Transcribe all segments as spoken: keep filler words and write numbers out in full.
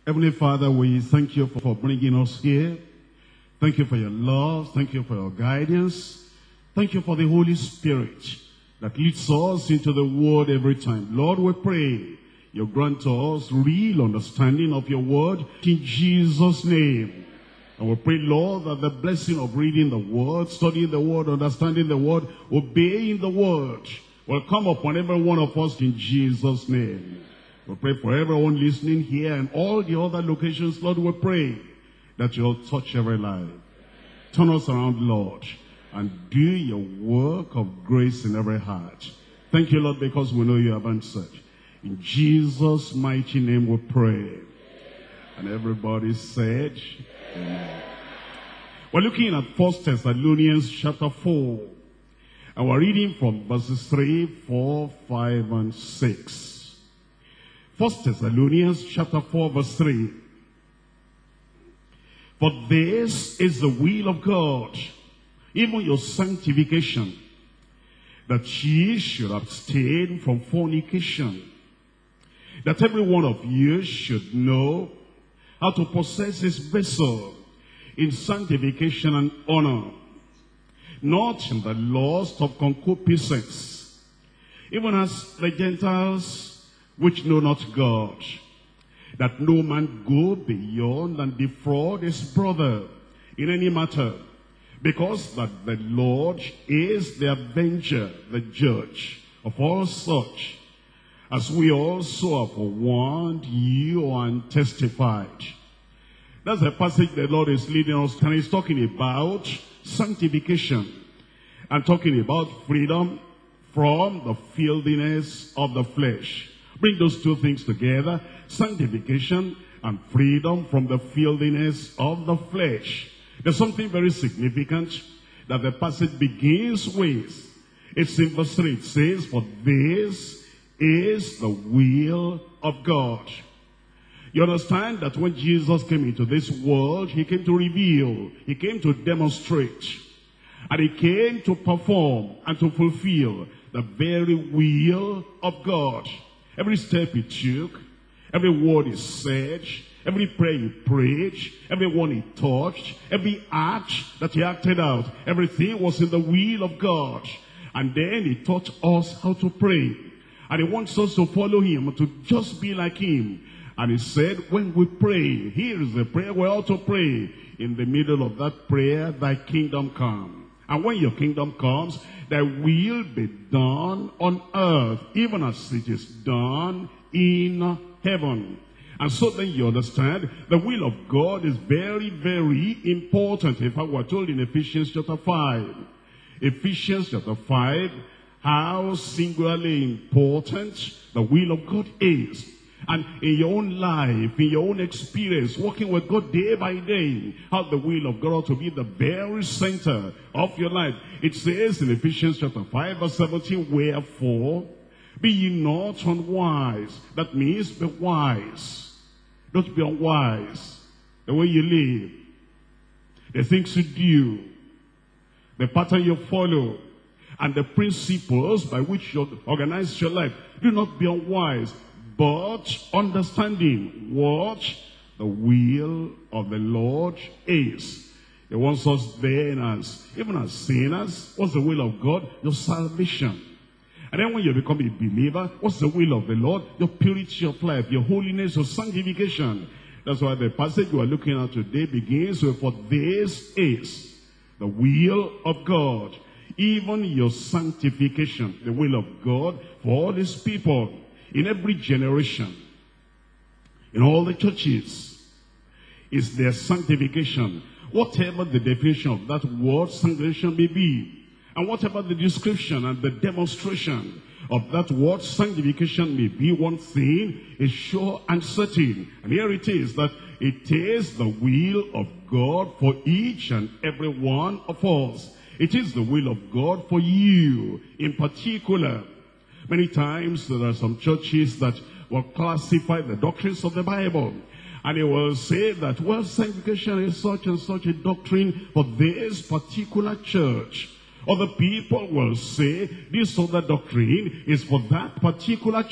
Heavenly Father, we thank you for bringing us here. Thank you for your love. Thank you for your guidance. Thank you for the Holy Spirit that leads us into the word every time. Lord, we pray you grant us real understanding of your word in Jesus' name. And we pray, Lord, that the blessing of reading the word, studying the word, understanding the word, obeying the word will come upon every one of us in Jesus' name. We pray for everyone listening here and all the other locations, Lord, we pray that you'll touch every life. Turn us around, Lord, and do your work of grace in every heart. Thank you, Lord, because we know you have answered. In Jesus' mighty name we pray. And everybody said, amen. We're looking at First Thessalonians chapter four. And we're reading from verses three, four, five, and six. First Thessalonians chapter four, verse three. For this is the will of God, even your sanctification, that ye should abstain from fornication, that every one of you should know how to possess his vessel in sanctification and honor, not in the lust of concupiscence, even as the Gentiles which know not God, that no man go beyond and defraud his brother in any matter, because that the Lord is the avenger, the judge of all such, as we also have warned you and testified. That's the passage the Lord is leading us, and he's talking about sanctification and talking about freedom from the filthiness of the flesh. Bring those two things together, sanctification and freedom from the filthiness of the flesh. There's something very significant that the passage begins with. It's in verse three. It says, for this is the will of God. You understand that when Jesus came into this world, he came to reveal, he came to demonstrate, and he came to perform and to fulfill the very will of God. Every step he took, every word he said, every prayer he prayed, every one he touched, every act that he acted out, everything was in the will of God. And then he taught us how to pray. And he wants us to follow him, to just be like him. And he said, when we pray, here is the prayer we ought to pray. In the middle of that prayer, thy kingdom come. And when your kingdom comes, thy will be done on earth, even as it is done in heaven. And so then you understand, the will of God is very, very important. In fact, we're told in Ephesians chapter five. Ephesians chapter five, how singularly important the will of God is. And in your own life, in your own experience, working with God day by day, how the will of God ought to be the very center of your life. It says in Ephesians chapter five, verse seventeen, wherefore, be ye not unwise. That means be wise. Don't be unwise. The way you live, the things you do, the pattern you follow, and the principles by which you organize your life. Do not be unwise, but understanding what the will of the Lord is. He wants us then as, even as sinners, what's the will of God? Your salvation. And then when you become a believer, what's the will of the Lord? Your purity of life, your holiness, your sanctification. That's why the passage we are looking at today begins with, for this is the will of God, even your sanctification, the will of God for all his people. In every generation, in all the churches, is their sanctification. Whatever the definition of that word sanctification may be, and whatever the description and the demonstration of that word sanctification may be, one thing is sure and certain. And here it is, that it is the will of God for each and every one of us. It is the will of God for you in particular. Many times there are some churches that will classify the doctrines of the Bible. And they will say that, well, sanctification is such and such a doctrine for this particular church. Other people will say this other doctrine is for that particular church.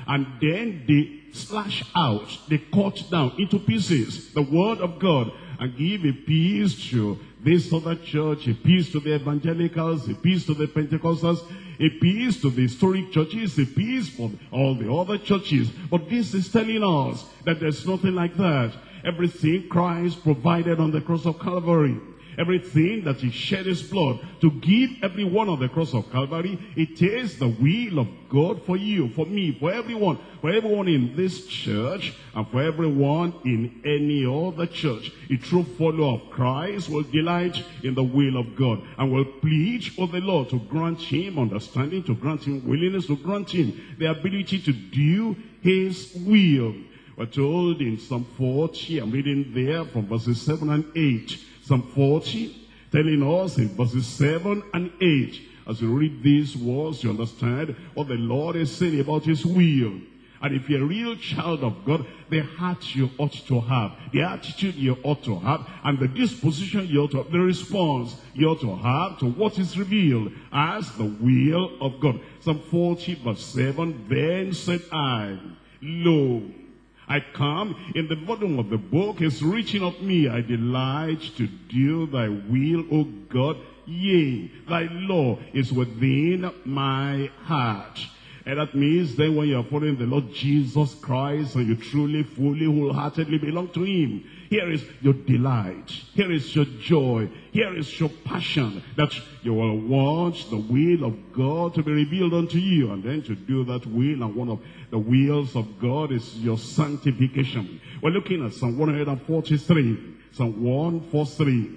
And then they slash out, they cut down into pieces the word of God and give a piece to this other church, a piece to the evangelicals, a piece to the Pentecostals, a piece to the historic churches, a piece for all the other churches. But this is telling us that there's nothing like that. Everything Christ provided on the cross of Calvary, everything that he shed his blood to give everyone on the cross of Calvary, it is the will of God for you, for me, for everyone, for everyone in this church, and for everyone in any other church. A true follower of Christ will delight in the will of God and will plead with the Lord to grant him understanding, to grant him willingness, to grant him the ability to do his will. We're told in Psalm forty, I'm reading there from verses seven and eight. Psalm forty, telling us in verses seven and eight, as you read these words, you understand what the Lord is saying about his will. And if you're a real child of God, the heart you ought to have, the attitude you ought to have, and the disposition you ought to have, the response you ought to have to what is revealed as the will of God. Psalm forty verse seven, then said I, lo, I come, in the volume of the book is written of me, I delight to do thy will, O God. Yea, thy law is within my heart. And that means then when you are following the Lord Jesus Christ and you truly, fully, wholeheartedly belong to him, here is your delight, here is your joy, here is your passion, that you will want the will of God to be revealed unto you, and then to do that will. And one of the wills of God is your sanctification. We're looking at Psalm one forty-three, Psalm one forty-three,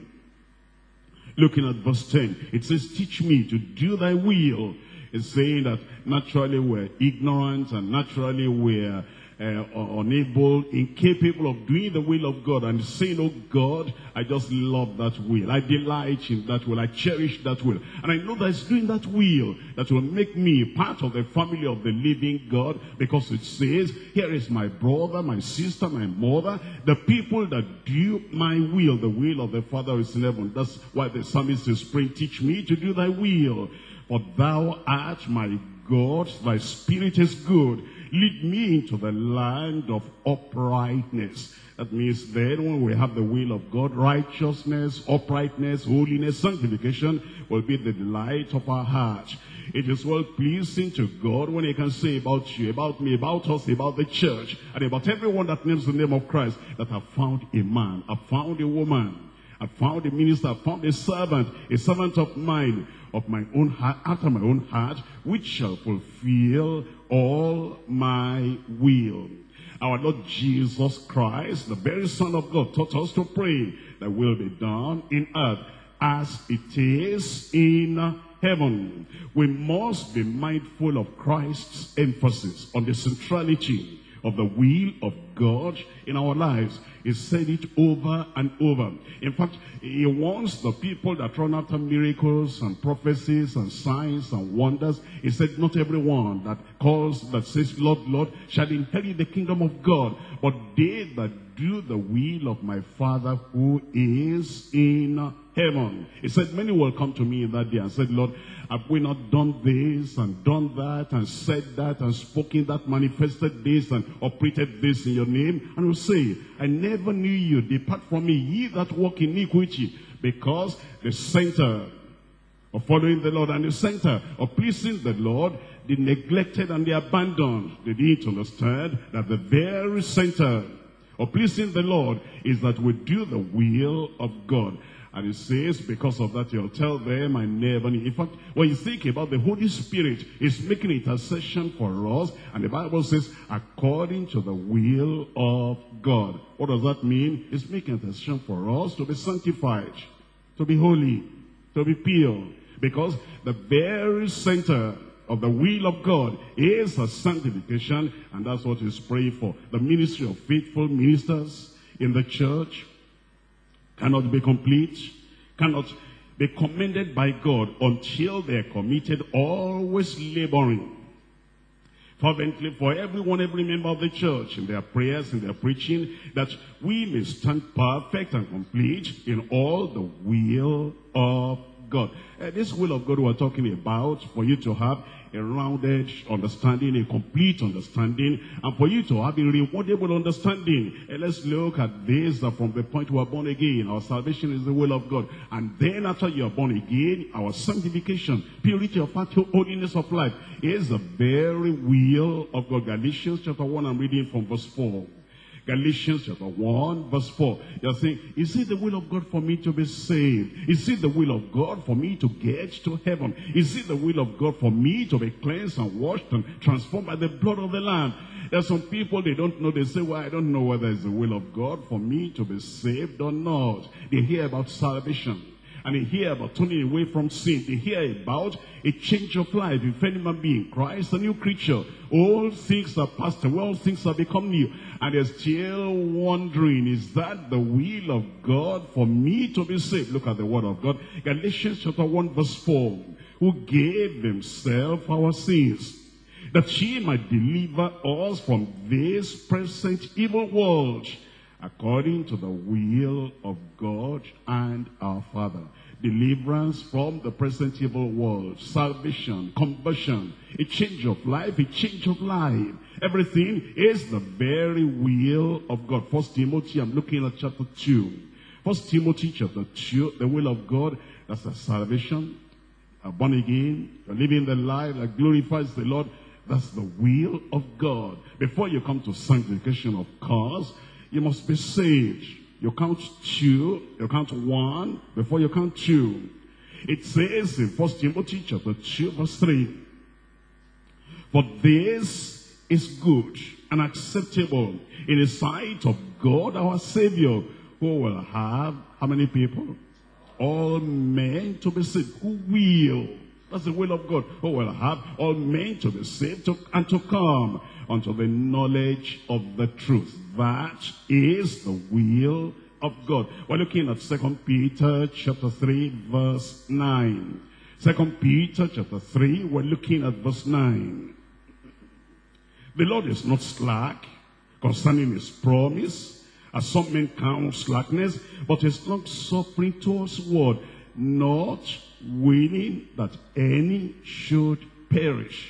looking at verse ten. It says, teach me to do thy will. It's saying that naturally we're ignorant and naturally we're uh, unable, incapable of doing the will of God, and saying, oh God, I just love that will. I delight in that will. I cherish that will. And I know that it's doing that will that will make me part of the family of the living God, because it says, here is my brother, my sister, my mother, the people that do my will. The will of the Father is in heaven. That's why the psalmist is praying, teach me to do thy will. For thou art my God, thy spirit is good. Lead me into the land of uprightness. That means then when we have the will of God, righteousness, uprightness, holiness, sanctification will be the delight of our heart. It is well pleasing to God when he can say about you, about me, about us, about the church, and about everyone that names the name of Christ, that I found a man, I found a woman, I found a minister, I found a servant, a servant of mine, of my own heart, after my own heart, which shall fulfill all my will. Our Lord Jesus Christ, the very Son of God, taught us to pray that will be done in earth as it is in heaven. We must be mindful of Christ's emphasis on the centrality of the will of God in our lives. He said it over and over. In fact, he wants the people that run after miracles and prophecies and signs and wonders. He said, not everyone that calls, that says, Lord, Lord, shall inherit the kingdom of God, but they that do the will of my Father who is in heaven. He said, many will come to me in that day and said, Lord, have we not done this and done that and said that and spoken that, manifested this and operated this in your name? And will say, I never knew you. Depart from me, ye that walk in iniquity. Because the center of following the Lord and the center of pleasing the Lord, they neglected and they abandoned. They didn't understand that the very center of pleasing the Lord is that we do the will of God. And it says, because of that, you'll tell them, I never knew. In fact, when you think about the Holy Spirit, is making intercession for us. And the Bible says, according to the will of God. What does that mean? It's making intercession for us to be sanctified, to be holy, to be pure. Because the very center of the will of God is a sanctification. And that's what is praying for. The ministry of faithful ministers in the church cannot be complete, cannot be commended by God until they are committed, always laboring fervently for everyone, every member of the church, in their prayers, in their preaching, that we may stand perfect and complete in all the will of God. Uh, this will of God we're talking about, for you to have a rounded understanding, a complete understanding, and for you to have a rewardable understanding. And let's look at this uh, from the point we are born again. Our salvation is the will of God. And then after you are born again, our sanctification, purity of heart, holiness of life is the very will of God. Galatians chapter one, I'm reading from verse four. Galatians chapter one, verse four. You're saying, is it the will of God for me to be saved? Is it the will of God for me to get to heaven? Is it the will of God for me to be cleansed and washed and transformed by the blood of the Lamb? There are some people, they don't know. They say, well, I don't know whether it's the will of God for me to be saved or not. They hear about salvation. And they hear about turning away from sin. They hear about a change of life. If any man be in Christ, a new creature. All things are past away, all things have become new. And they're still wondering, is that the will of God for me to be saved? Look at the word of God. Galatians chapter one verse four. Who gave himself our sins, that he might deliver us from this present evil world, according to the will of God and our Father. Deliverance from the present evil world, salvation, conversion, a change of life, a change of life. Everything is the very will of God. First Timothy, I'm looking at chapter two. First Timothy chapter two, the will of God, that's the salvation, are born again, you're living the life that glorifies the Lord. That's the will of God. Before you come to sanctification, of course, you must be saved. You count two, you count one before you count two. It says in First Timothy chapter two verse three, for this is good and acceptable in the sight of God our Savior, who will have, how many people? All men to be saved. Who will? That's the will of God. Who will have all men to be saved to, and to come unto the knowledge of the truth. That is the will of God. We're looking at Second Peter chapter three verse nine. Second Peter chapter three, we're looking at verse nine. The Lord is not slack concerning his promise, as some men count slackness, but is long suffering towards word, not willing that any should perish,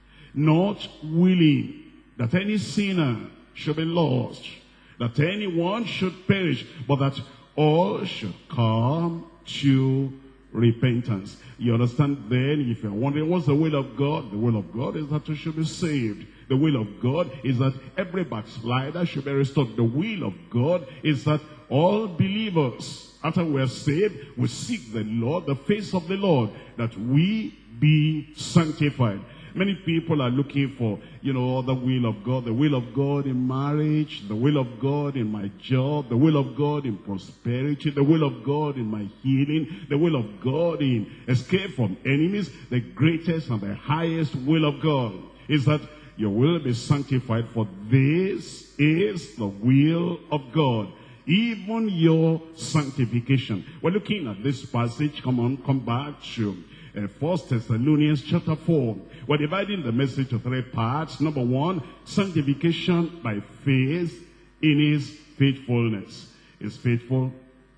not willing that any sinner should be lost, that anyone should perish, but that all should come to repentance. You understand then, if you're wondering what's the will of God? The will of God is that you should be saved. The will of God is that every backslider should be restored. The will of God is that all believers, after we are saved, we seek the Lord, the face of the Lord, that we be sanctified. Many people are looking for, you know, the will of God, the will of God in marriage, the will of God in my job, the will of God in prosperity, the will of God in my healing, the will of God in escape from enemies. The greatest and the highest will of God is that you will be sanctified, for this is the will of God. Even your sanctification. We're looking at this passage. Come on, come back to uh, First Thessalonians chapter four. We're dividing the message to three parts. Number one, sanctification by faith in his faithfulness. He's faithful.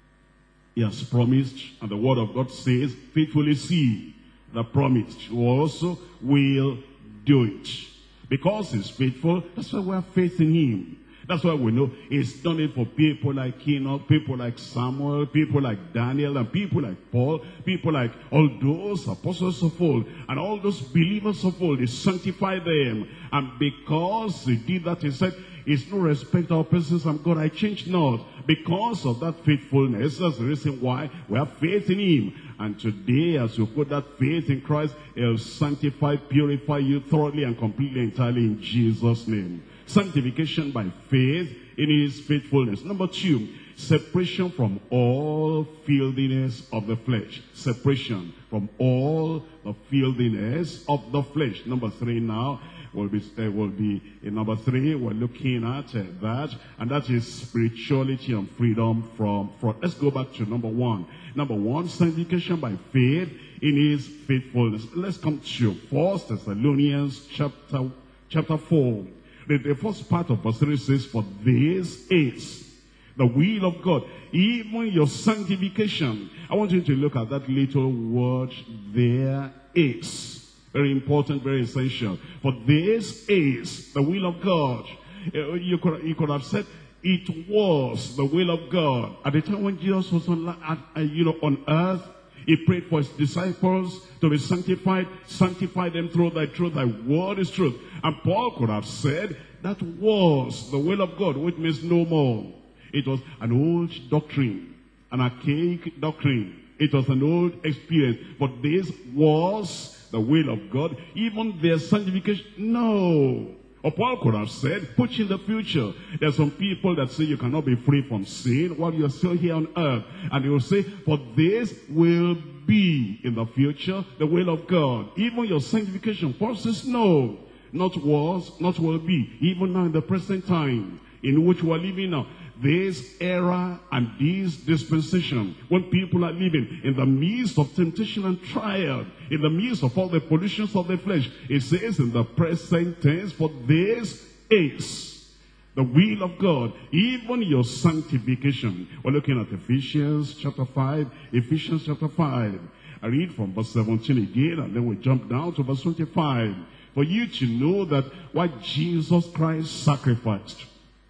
He has promised, and the word of God says, faithfully see the promised, who also will do it. Because he's faithful, that's why we have faith in him. That's why we know he's done it for people like Enoch, people like Samuel, people like Daniel, and people like Paul, people like all those apostles of old, and all those believers of old. He sanctified them. And because he did that, he said, it's no respect of persons, I'm God, I change not. Because of that faithfulness, that's the reason why we have faith in him. And today, as you put that faith in Christ, he'll sanctify, purify you thoroughly and completely, entirely in Jesus' name. Sanctification by faith in his faithfulness. Number two, separation from all filthiness of the flesh. Separation from all the filthiness of the flesh. Number three now will be, uh, will be in number three, we're looking at uh, that, and that is spirituality and freedom from fraud. Let's go back to number one. Number one, sanctification by faith in his faithfulness. Let's come to First Thessalonians chapter, chapter four. The, the first part of verse three says, for this is The will of God, even your sanctification. I want you to look at that little word, there is. Very important, very essential. For this is the will of God. You could, you could have said, it was the will of God. At the time when Jesus was on, uh, you know, on earth, he prayed for his disciples to be sanctified. Sanctify them through thy truth. Thy word is truth. And Paul could have said, that was the will of God, which means no more. It was an old doctrine, an archaic doctrine. It was an old experience. But this was the will of God. Even their sanctification, no. Or Paul could have said, put in the future. There are some people that say you cannot be free from sin while you're still here on earth. And they will say, for this will be in the future the will of God. Even your sanctification. Paul says, no. Not was, not will be. Even now in the present time in which we are living now. This era and this dispensation, when people are living in the midst of temptation and trial, in the midst of all the pollutions of the flesh, it says in the present tense, for this is the will of God, even your sanctification. We're looking at Ephesians chapter five, Ephesians chapter five. I read from verse seventeen again, and then we jump down to verse twenty-five. For you to know that what Jesus Christ sacrificed,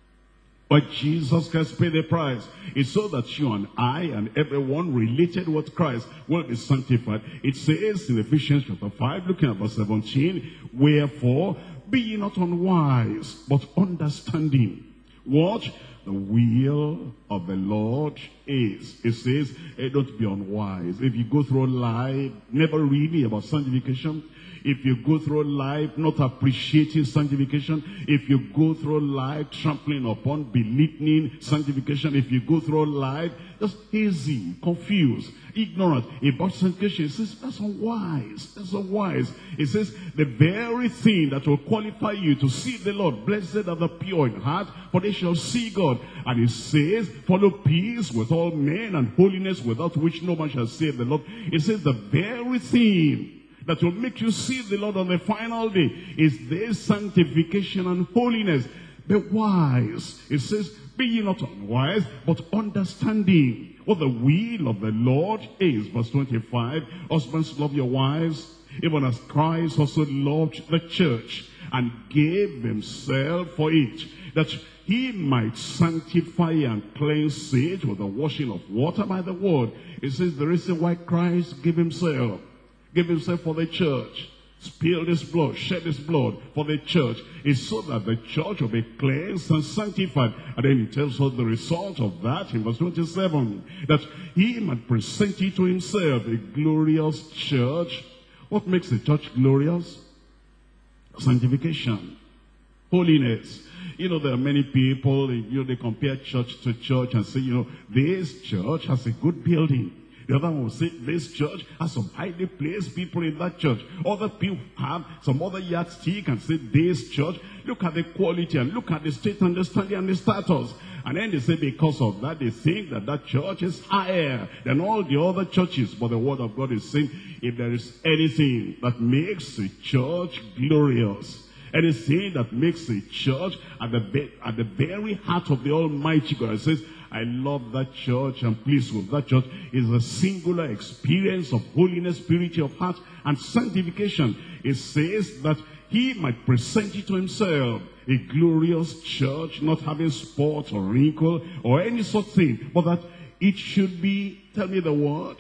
but Jesus Christ paid the price. It's so that you and I and everyone related with Christ will be sanctified. It says in Ephesians chapter five, looking at verse seventeen, wherefore be ye not unwise, but understanding what the will of the Lord is. It says, hey, don't be unwise. If you go through life never reading about sanctification, if you go through life not appreciating sanctification, if you go through life trampling upon, belittling sanctification, if you go through life just hazy, confused, ignorant about sanctification, it says that's unwise. That's unwise. It says the very thing that will qualify you to see the Lord. Blessed are the pure in heart, for they shall see God. And it says, follow peace with all men and holiness, without which no man shall see the Lord. It says the very thing that will make you see the Lord on the final day is this sanctification and holiness. Be wise. It says, be ye not unwise, but understanding what the will of the Lord is. Verse twenty-five, husbands, love your wives, even as Christ also loved the church, and gave himself for it, that he might sanctify and cleanse it with the washing of water by the word. It says the reason why Christ gave himself, gave himself for the church, spilled his blood, shed his blood for the church, is so that the church will be cleansed and sanctified. And then he tells us the result of that in verse twenty-seven, that he might present it to himself a glorious church. What makes the church glorious? Sanctification, holiness. You know, there are many people, you know, they compare church to church and say, you know, this church has a good building. The other one will say, this church has some highly placed people in that church. Other people have some other yardstick and say, this church, look at the quality and look at the state and the standing and the status. And then they say because of that, they think that that church is higher than all the other churches. But the word of God is saying, if there is anything that makes a church glorious, anything that makes a church at the, at the very heart of the Almighty God, it says, I love that church and pleased with that church, is a singular experience of holiness, purity of heart, and sanctification. It says that he might present it to himself, a glorious church, not having spot or wrinkle or any such thing, but that it should be, tell me the word,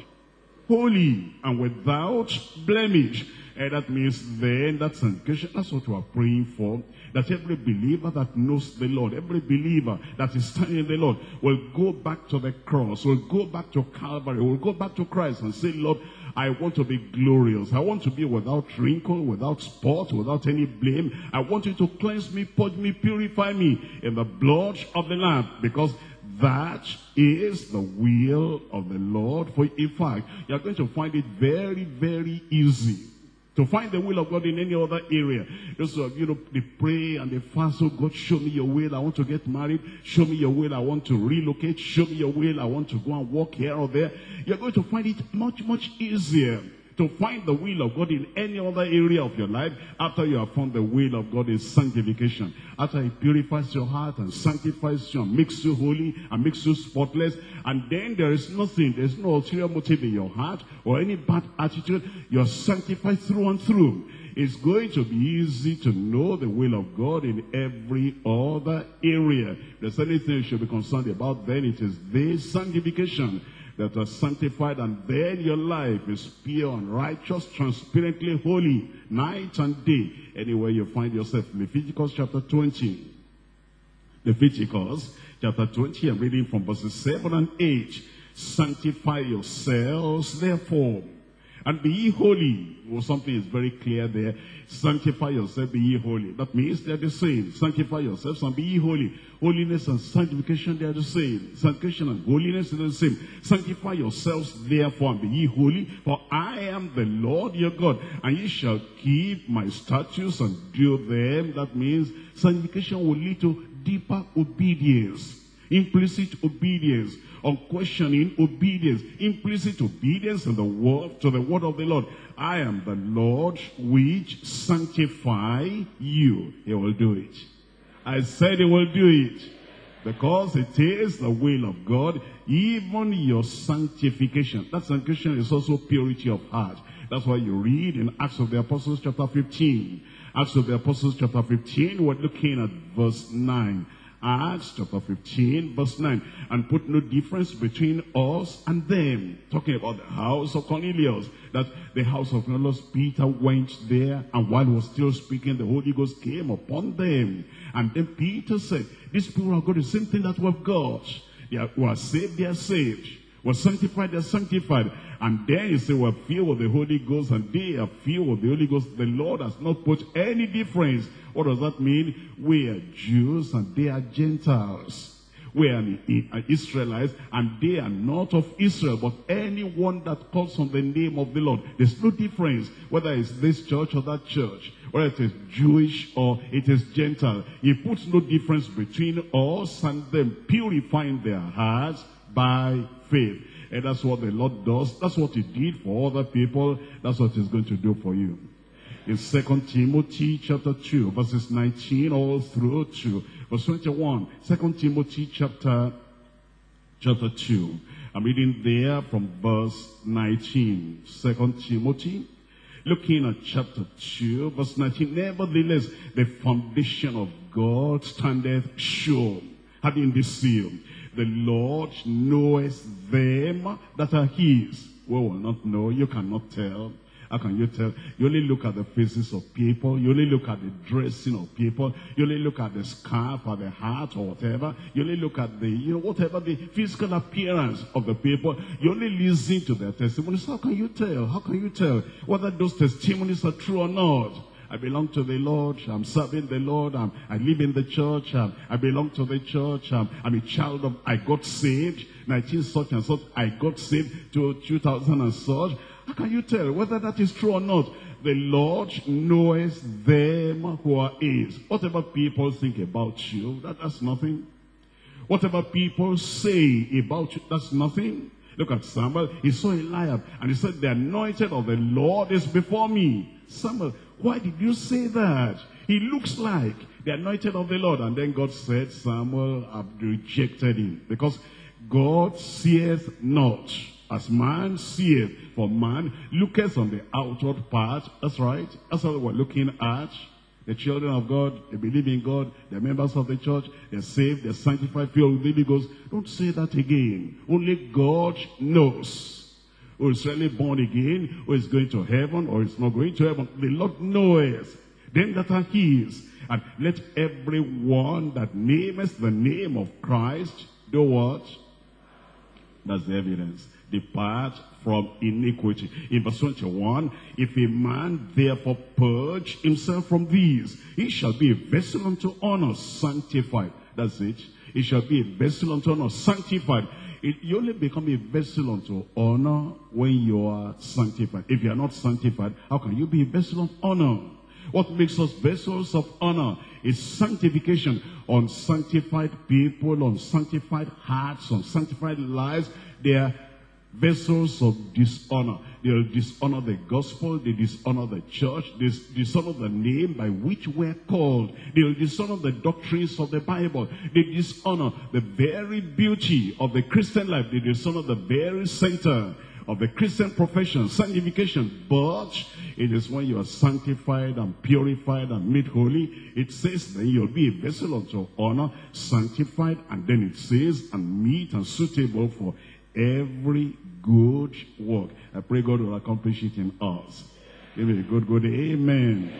holy and without blemish. And that means then that sanctification, that's what we are praying for. That every believer that knows the Lord, every believer that is standing in the Lord, will go back to the cross, will go back to Calvary, will go back to Christ and say, Lord, I want to be glorious. I want to be without wrinkle, without spot, without any blame. I want you to cleanse me, purge me, purify me in the blood of the Lamb, because that is the will of the Lord. For in fact, you are going to find it very, very easy to find the will of God in any other area. Those of you know, they pray and they fast, oh God, show me your will, I want to get married. Show me your will, I want to relocate. Show me your will, I want to go and walk here or there. You're going to find it much, much easier to find the will of God in any other area of your life after you have found the will of God is sanctification. After he purifies your heart and sanctifies you and makes you holy and makes you spotless, and then there is nothing, there's no ulterior motive in your heart or any bad attitude. You're sanctified through and through. It's going to be easy to know the will of God in every other area. If there's anything you should be concerned about, then it is this sanctification, that are sanctified, and then your life is pure and righteous, transparently holy, night and day, anywhere you find yourself. Leviticus chapter twenty. Leviticus chapter twenty, I'm reading from verses seven and eight. Sanctify yourselves, therefore, and be ye holy. Well, something is very clear there. Sanctify yourself, be ye holy. That means they're the same. Sanctify yourselves and be ye holy. Holiness and sanctification, they are the same. Sanctification and holiness are the same. Sanctify yourselves, therefore, and be ye holy. For I am the Lord your God, and ye shall keep my statutes and do them. That means sanctification will lead to deeper obedience. Implicit obedience, unquestioning obedience, implicit obedience in the word, to the word of the Lord. I am the Lord which sanctify you. He will do it. I said he will do it. Because it is the will of God, even your sanctification. That sanctification is also purity of heart. That's why you read in Acts of the Apostles chapter fifteen. Acts of the Apostles chapter fifteen, we're looking at verse nine. Acts chapter fifteen, verse nine. And put no difference between us and them. Talking about the house of Cornelius. That the house of Cornelius, Peter went there, and while he was still speaking, the Holy Ghost came upon them. And then Peter said, these people have got the same thing that we've got. They are, who are saved, they are saved. Were sanctified, they are sanctified. And then you say, we're filled with the Holy Ghost, and they are filled with the Holy Ghost. The Lord has not put any difference. What does that mean? We are Jews, and they are Gentiles. We are Israelites, and they are not of Israel, but anyone that calls on the name of the Lord. There's no difference whether it's this church or that church, whether it is Jewish or it is Gentile. He puts no difference between us and them, purifying their hearts by faith. And that's what the Lord does. That's what he did for other people. That's what he's going to do for you. In Second Timothy chapter two, verses nineteen all through to verse twenty-one. Second Timothy chapter, chapter two. I'm reading there from verse nineteen. Second Timothy, looking at chapter two, verse nineteen. Nevertheless, the foundation of God standeth sure, having this seal. The Lord knoweth them that are his. We will not know. You cannot tell. How can you tell? You only look at the faces of people. You only look at the dressing of people. You only look at the scarf or the hat or whatever. You only look at the, you know, whatever the physical appearance of the people. You only listen to their testimonies. How can you tell? How can you tell whether those testimonies are true or not? I belong to the Lord. I'm serving the Lord. I'm, I live in the church. I'm, I belong to the church. I'm, I'm a child of, I got saved. nineteen such and such. I got saved to two thousand and such. How can you tell whether that is true or not? The Lord knows them who are his. Whatever people think about you, that, that's nothing. Whatever people say about you, that's nothing. Look at Samuel. He saw Eliab and he said, the anointed of the Lord is before me. Samuel, why did you say that? He looks like the anointed of the Lord. And then God said, Samuel, I've rejected him. Because God seeth not as man seeth. For man looketh on the outward part. That's right. That's what we're looking at. The children of God, they believe in God. They're members of the church. They're saved. They're sanctified. Filled with the Holy Ghost. Don't say that again. Only God knows who is really born again, who is going to heaven or is not going to heaven. The Lord knoweth them that are his. And let everyone that nameth the name of Christ do what? That's the evidence. Depart from iniquity. In verse twenty-one, if a man therefore purge himself from these, he shall be a vessel unto honor, sanctified. That's it. He shall be a vessel unto honor, sanctified. It, you only become a vessel unto honor when you are sanctified. If you are not sanctified, how can you be a vessel of honor? What makes us vessels of honor is sanctification. Unsanctified people, unsanctified hearts, unsanctified lives, they are vessels of dishonor. they'll dishonor the gospel, they dishonor the church, they dishonor the name by which we're called. They'll dishonor the doctrines of the Bible. They dishonor the very beauty of the Christian life. They dishonor the very center of the Christian profession, sanctification. But it is when you are sanctified and purified and made holy, it says then you'll be a vessel unto honor, sanctified, and then it says, and meet and suitable for every good work. I pray God will accomplish it in us. Give it a good, good amen.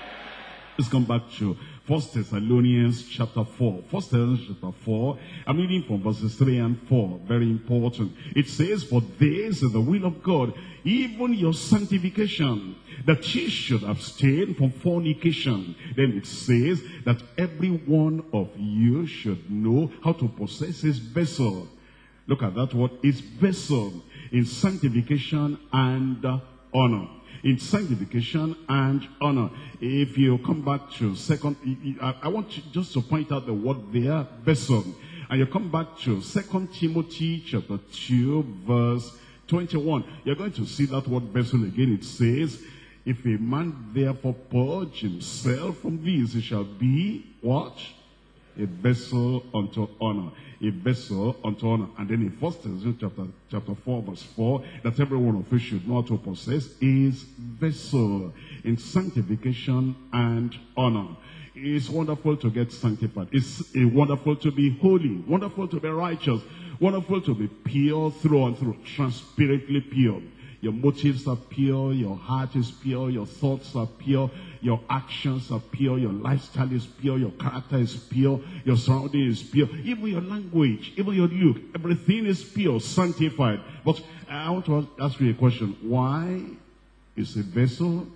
Let's come back to First Thessalonians chapter four. First Thessalonians chapter four. I'm reading from verses three and four. Very important. It says, for this is the will of God, even your sanctification, that ye should abstain from fornication. Then it says that every one of you should know how to possess his vessel. Look at that word, his vessel, in sanctification and uh, honor. In sanctification and honor. If you come back to second, I want you just to point out the word there, vessel. And you come back to Second Timothy chapter two, verse twenty-one. You're going to see that word vessel again. It says, if a man therefore purge himself from these, he shall be what? A vessel unto honor. A vessel unto honor. And then in First Thessalonians chapter, chapter four, verse four, that every one of us should know how to possess his vessel in sanctification and honor. It's wonderful to get sanctified. It's a wonderful to be holy, wonderful to be righteous, wonderful to be pure through and through, transparently pure. Your motives are pure, your heart is pure, your thoughts are pure, your actions are pure, your lifestyle is pure, your character is pure, your surrounding is pure, even your language, even your look, everything is pure, sanctified. But I want to ask you a question. Why is a vessel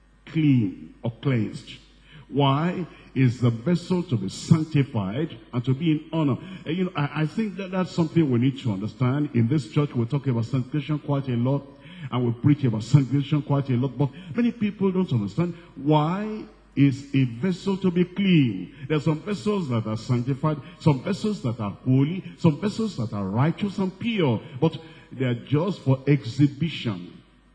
clean or cleansed? Why is the vessel to be sanctified and to be in honor? And you know, I, I think that that's something we need to understand. In this church, we're talking about sanctification quite a lot. And we preach about sanctification quite a lot, but many people don't understand why is a vessel to be clean. There are some vessels that are sanctified, some vessels that are holy, some vessels that are righteous and pure, but they are just for exhibition.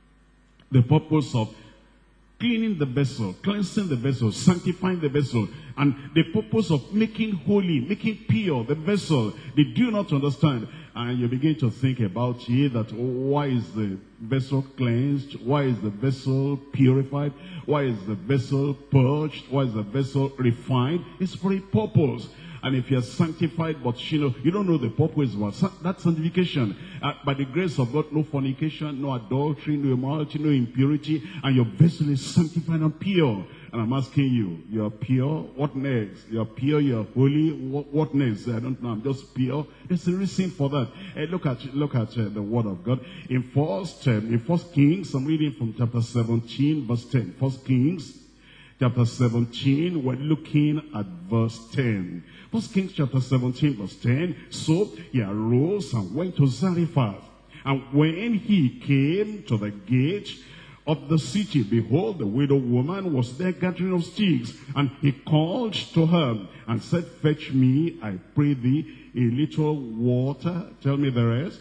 The purpose of cleaning the vessel, cleansing the vessel, sanctifying the vessel, and the purpose of making holy, making pure the vessel, they do not understand. And you begin to think about it, that oh, why is the vessel cleansed? Why is the vessel purified? Why is the vessel purged? Why is the vessel refined? It's for a purpose. And if you're sanctified, but you know, you don't know the purpose of that sanctification. Uh, by the grace of God, no fornication, no adultery, no immorality, no impurity, and your vessel is sanctified and pure. And I'm asking you, you're pure, what next? You're pure, you're holy, what, what next? I don't know, I'm just pure. There's a reason for that. Hey, look at look at uh, the word of God. In first, um, in First Kings, I'm reading from chapter seventeen, verse ten. First Kings, chapter seventeen, we're looking at verse ten. First Kings chapter seventeen, verse ten. So he arose and went to Zarephath. And when he came to the gate of the city, behold, the widow woman was there gathering of sticks. And he called to her and said, fetch me, I pray thee, a little water. Tell me the rest.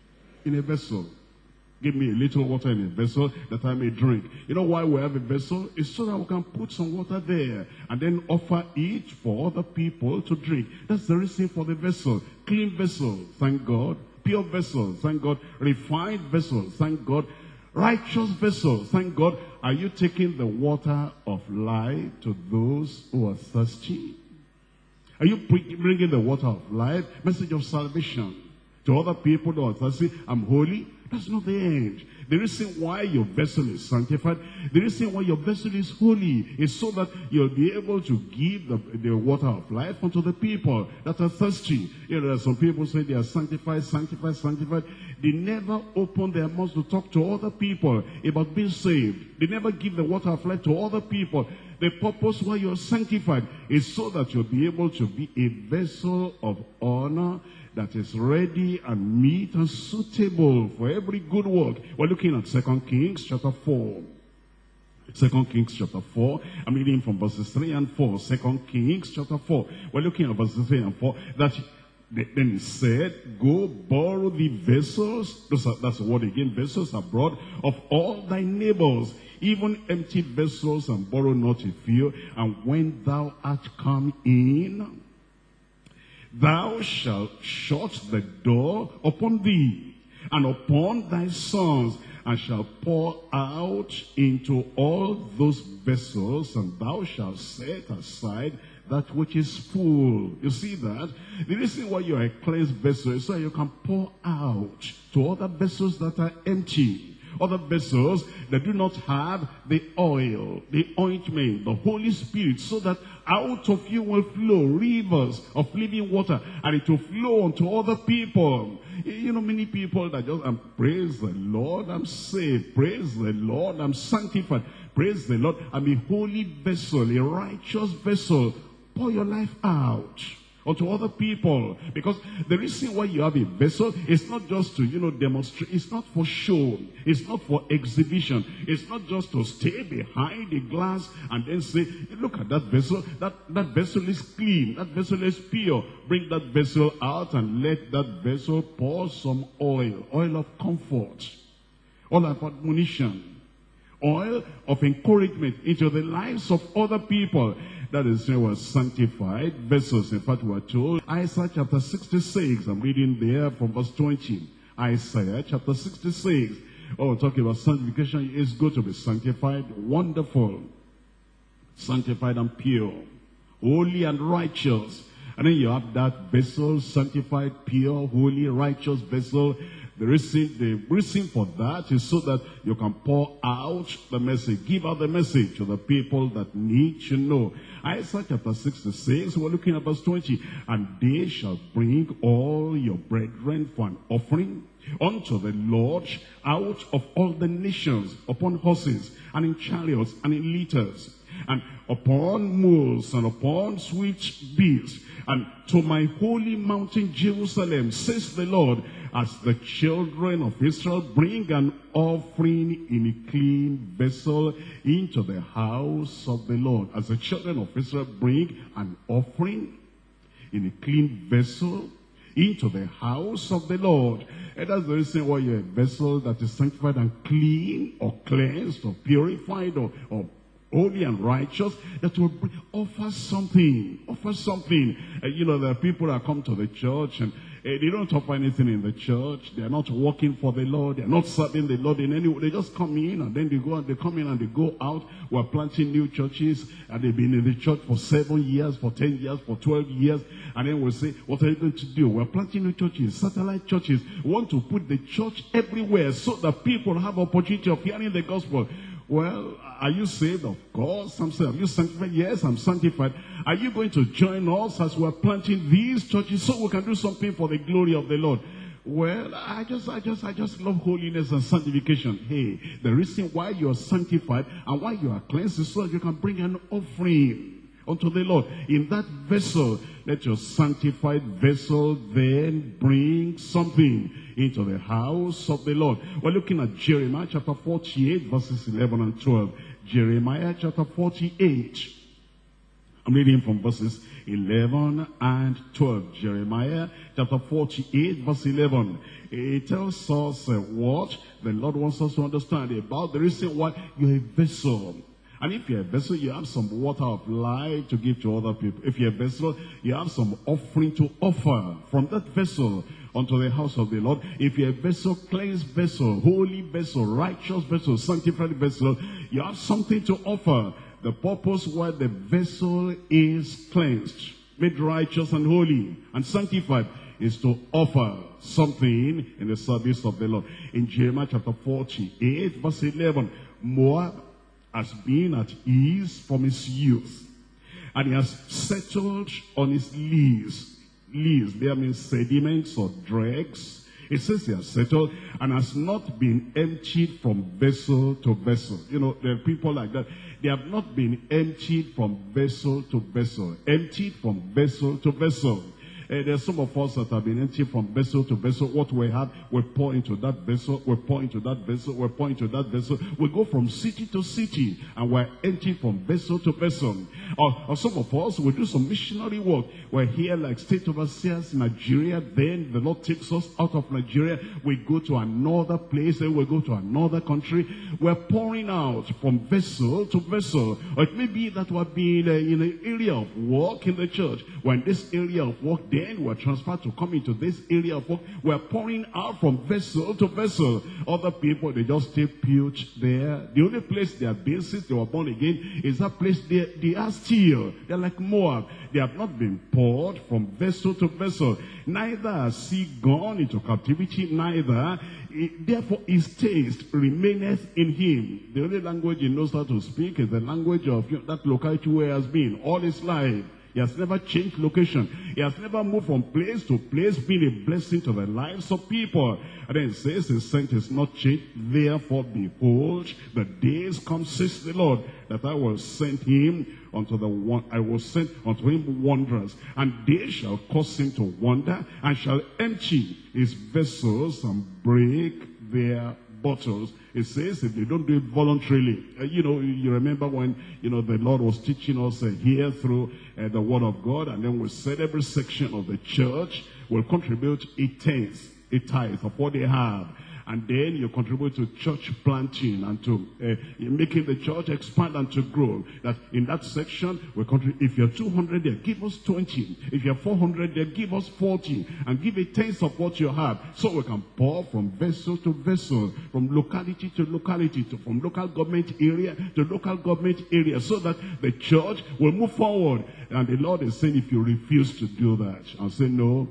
In a vessel. Give me a little water in a vessel that I may drink. You know why we have a vessel? It's so that we can put some water there and then offer it for other people to drink. That's the reason for the vessel. Clean vessel, thank God. Pure vessel, thank God. Refined vessel, thank God. Righteous vessel, thank God. Are you taking the water of life to those who are thirsty? Are you bringing the water of life, message of salvation, to other people who are thirsty? I'm holy. That's not the end. The reason why your vessel is sanctified, the reason why your vessel is holy, is so that you'll be able to give the, the water of life unto the people that are thirsty. You know, there are some people say they are sanctified, sanctified, sanctified. They never open their mouths to talk to other people about being saved. They never give the water of life to other people. The purpose why you're sanctified is so that you'll be able to be a vessel of honor that is ready and meet and suitable for every good work. We're looking at Second Kings chapter four. Second Kings chapter four. I'm reading from verses three and four. Second Kings chapter four. We're looking at verses three and four. That Then he said, go borrow the vessels, that's the word again, vessels abroad, of all thy neighbors, even empty vessels, and borrow not a few. And when thou art come in, thou shalt shut the door upon thee, and upon thy sons, and shalt pour out into all those vessels, and thou shalt set aside that which is full. You see that? The reason why you are a cleansed vessel is so you can pour out to other vessels that are empty. Other vessels that do not have the oil, the ointment, the Holy Spirit, so that out of you will flow rivers of living water, and it will flow onto other people. You know, many people that just, um, praise the Lord, I'm saved. Praise the Lord, I'm sanctified. Praise the Lord, I'm a holy vessel, a righteous vessel. Pour your life out onto other people, because the reason why you have a vessel is not just to, you know, demonstrate. It's not for show. It's not for exhibition. It's not just to stay behind the glass and then say, look at that vessel. That, that vessel is clean. That vessel is pure. Bring that vessel out and let that vessel pour some oil. Oil of comfort. Oil of admonition. Oil of encouragement into the lives of other people. That is why we're sanctified vessels. In fact, we're told, Isaiah chapter sixty-six, I'm reading there from verse twenty. Isaiah chapter sixty-six. Oh, we're talking about sanctification. It's good to be sanctified, wonderful, sanctified and pure, holy and righteous. And then you have that vessel, sanctified, pure, holy, righteous vessel. The reason, the reason for that is so that you can pour out the message, give out the message to the people that need to know. Isaiah chapter sixty-six, we're looking at verse twenty. And they shall bring all your brethren for an offering unto the Lord out of all the nations, upon horses, and in chariots, and in litters, and upon mules, and upon swift beasts, and to my holy mountain Jerusalem, says the Lord, as the children of Israel bring an offering in a clean vessel into the house of the Lord. As the children of Israel bring an offering in a clean vessel into the house of the Lord. And that's the reason why you're a vessel that is sanctified and clean, or cleansed, or purified, or, or holy and righteous, that will bring, offer something, offer something. Uh, you know, there are people that come to the church and uh, they don't offer anything in the church. They're not working for the Lord. They're not serving the Lord in any way. They just come in and then they go and they come in and they go out. We're planting new churches, and they've been in the church for seven years, for ten years, for twelve years. And then we'll say, what are you going to do? We're planting new churches, satellite churches. We want to put the church everywhere so that people have opportunity of hearing the gospel. Well, are you saved? Of course, I'm saved. Are you sanctified? Yes, I'm sanctified. Are you going to join us as we're planting these churches so we can do something for the glory of the Lord? Well, I just, I just, I just love holiness and sanctification. Hey, the reason why you're sanctified and why you are cleansed is so that you can bring an offering unto the Lord. In that vessel, let your sanctified vessel then bring something into the house of the Lord. We're looking at Jeremiah chapter forty-eight, verses eleven and twelve. Jeremiah chapter forty-eight. I'm reading from verses eleven and twelve. Jeremiah chapter forty-eight, verse eleven. It tells us uh, what the Lord wants us to understand about the reason why you're a vessel. And if you're a vessel, you have some water of life to give to other people. If you're a vessel, you have some offering to offer from that vessel unto the house of the Lord. If you're a vessel, cleansed vessel, holy vessel, righteous vessel, sanctified vessel, you have something to offer. The purpose why the vessel is cleansed, made righteous and holy and sanctified, is to offer something in the service of the Lord. In Jeremiah chapter forty-eight, verse eleven, Moab has been at ease from his youth, and he has settled on his lees. Lees, there means sediments or dregs. It says he has settled and has not been emptied from vessel to vessel. You know, there are people like that. They have not been emptied from vessel to vessel. Emptied from vessel to vessel. Uh, there's some of us that have been empty from vessel to vessel. What we have, we pour into that vessel, we pour into that vessel, we pour into that vessel. We go from city to city, and we're empty from vessel to vessel. Or, or some of us will do some missionary work. We're here like state overseers in Nigeria. Then the Lord takes us out of Nigeria. We go to another place. Then we go to another country. We're pouring out from vessel to vessel. Or it may be that we're being uh, in an area of work in the church. We're in this area of work. Then we're transferred to come into this area of work. We're pouring out from vessel to vessel. Other people, they just stay put there. The only place they have been since they were born again is that place they, they are still. They're like Moab. They have not been poured from vessel to vessel. Neither has he gone into captivity, neither. It, therefore his taste remaineth in him. The only language he knows how to speak is the language of you know, that locality where he has been all his life. He has never changed location. He has never moved from place to place, being a blessing to the lives of people. And then it says, his scent is not changed. Therefore, behold, the days come, says the Lord, that I will send him unto the one, I will send unto him wanderers, and they shall cause him to wander, and shall empty his vessels and break their bottles. It says if they don't do it voluntarily. Uh, you know, you remember when, you know, the Lord was teaching us uh, here through uh, the Word of God, and then we said every section of the church will contribute a tenth, a tithe of what they have. And then you contribute to church planting and to uh, making the church expand and to grow. That in that section, we contribute. If you're two hundred there, give us twenty. If you're four hundred there, give us forty. And give a tenth of what you have. So we can pour from vessel to vessel, from locality to locality, to from local government area to local government area, so that the church will move forward. And the Lord is saying, if you refuse to do that, I'll say, no,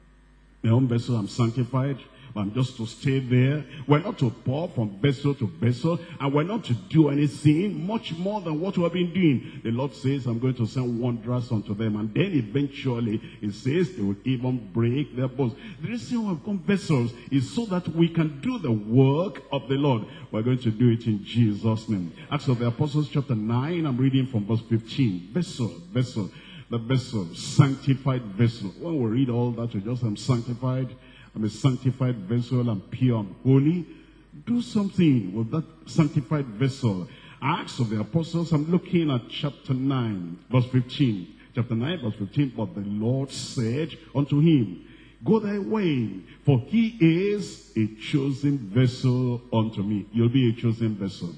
my own vessel, I'm sanctified. I'm just to stay there. We're not to pour from vessel to vessel, and we're not to do anything much more than what we have been doing. The Lord says, I'm going to send wanderers unto them, and then eventually it says they will even break their bones. The reason why we've come vessels is so that we can do the work of the Lord. We're going to do it in Jesus' name. Acts of the Apostles chapter nine, I'm reading from verse fifteen. Vessel, vessel, the vessel, sanctified vessel. When we read all that, we just, I'm sanctified. I'm a sanctified vessel, I'm pure, I'm holy. Do something with that sanctified vessel. Acts of the Apostles, I'm looking at chapter nine, verse fifteen. Chapter nine, verse fifteen, but the Lord said unto him, go thy way, for he is a chosen vessel unto me. You'll be a chosen vessel.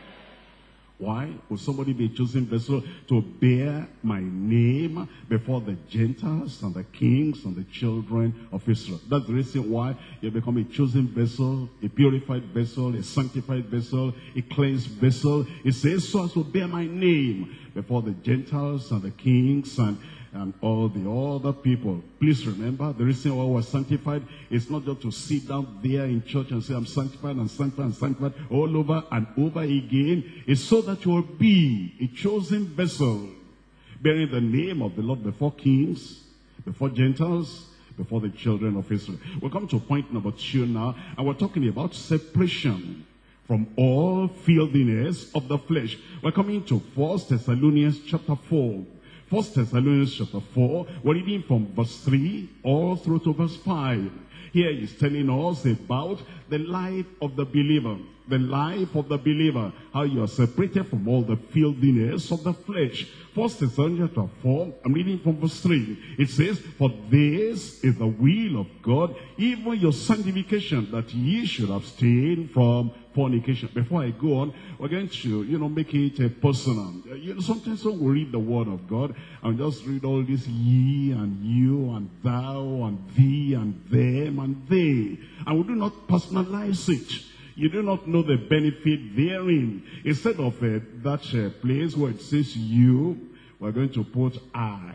Why will somebody be a chosen vessel? To bear my name before the Gentiles and the kings and the children of Israel. That's the reason why you become a chosen vessel, a purified vessel, a sanctified vessel, a cleansed vessel. It says, so as to bear my name before the Gentiles and the kings and and all the other people. Please remember, the reason why we're sanctified is not just to sit down there in church and say, I'm sanctified and sanctified and sanctified all over and over again. It's so that you will be a chosen vessel, bearing the name of the Lord before kings, before Gentiles, before the children of Israel. We'll come to point number two now, and we're talking about separation from all filthiness of the flesh. We're coming to First Thessalonians chapter four. First Thessalonians chapter four, we're reading from verse three all through to verse five. Here he's telling us about the life of the believer. The life of the believer. How you are separated from all the filthiness of the flesh. First Thessalonians chapter four, I'm reading from verse three. It says, for this is the will of God, even your sanctification, that ye should abstain from fornication. Before I go on, we're going to, you know, make it uh, personal. Uh, you know, sometimes when we read the word of God, and just read all this ye and you and thou and thee and them and they, and we do not personalize it. You do not know the benefit therein. Instead of uh, that uh, place where it says you, we're going to put I,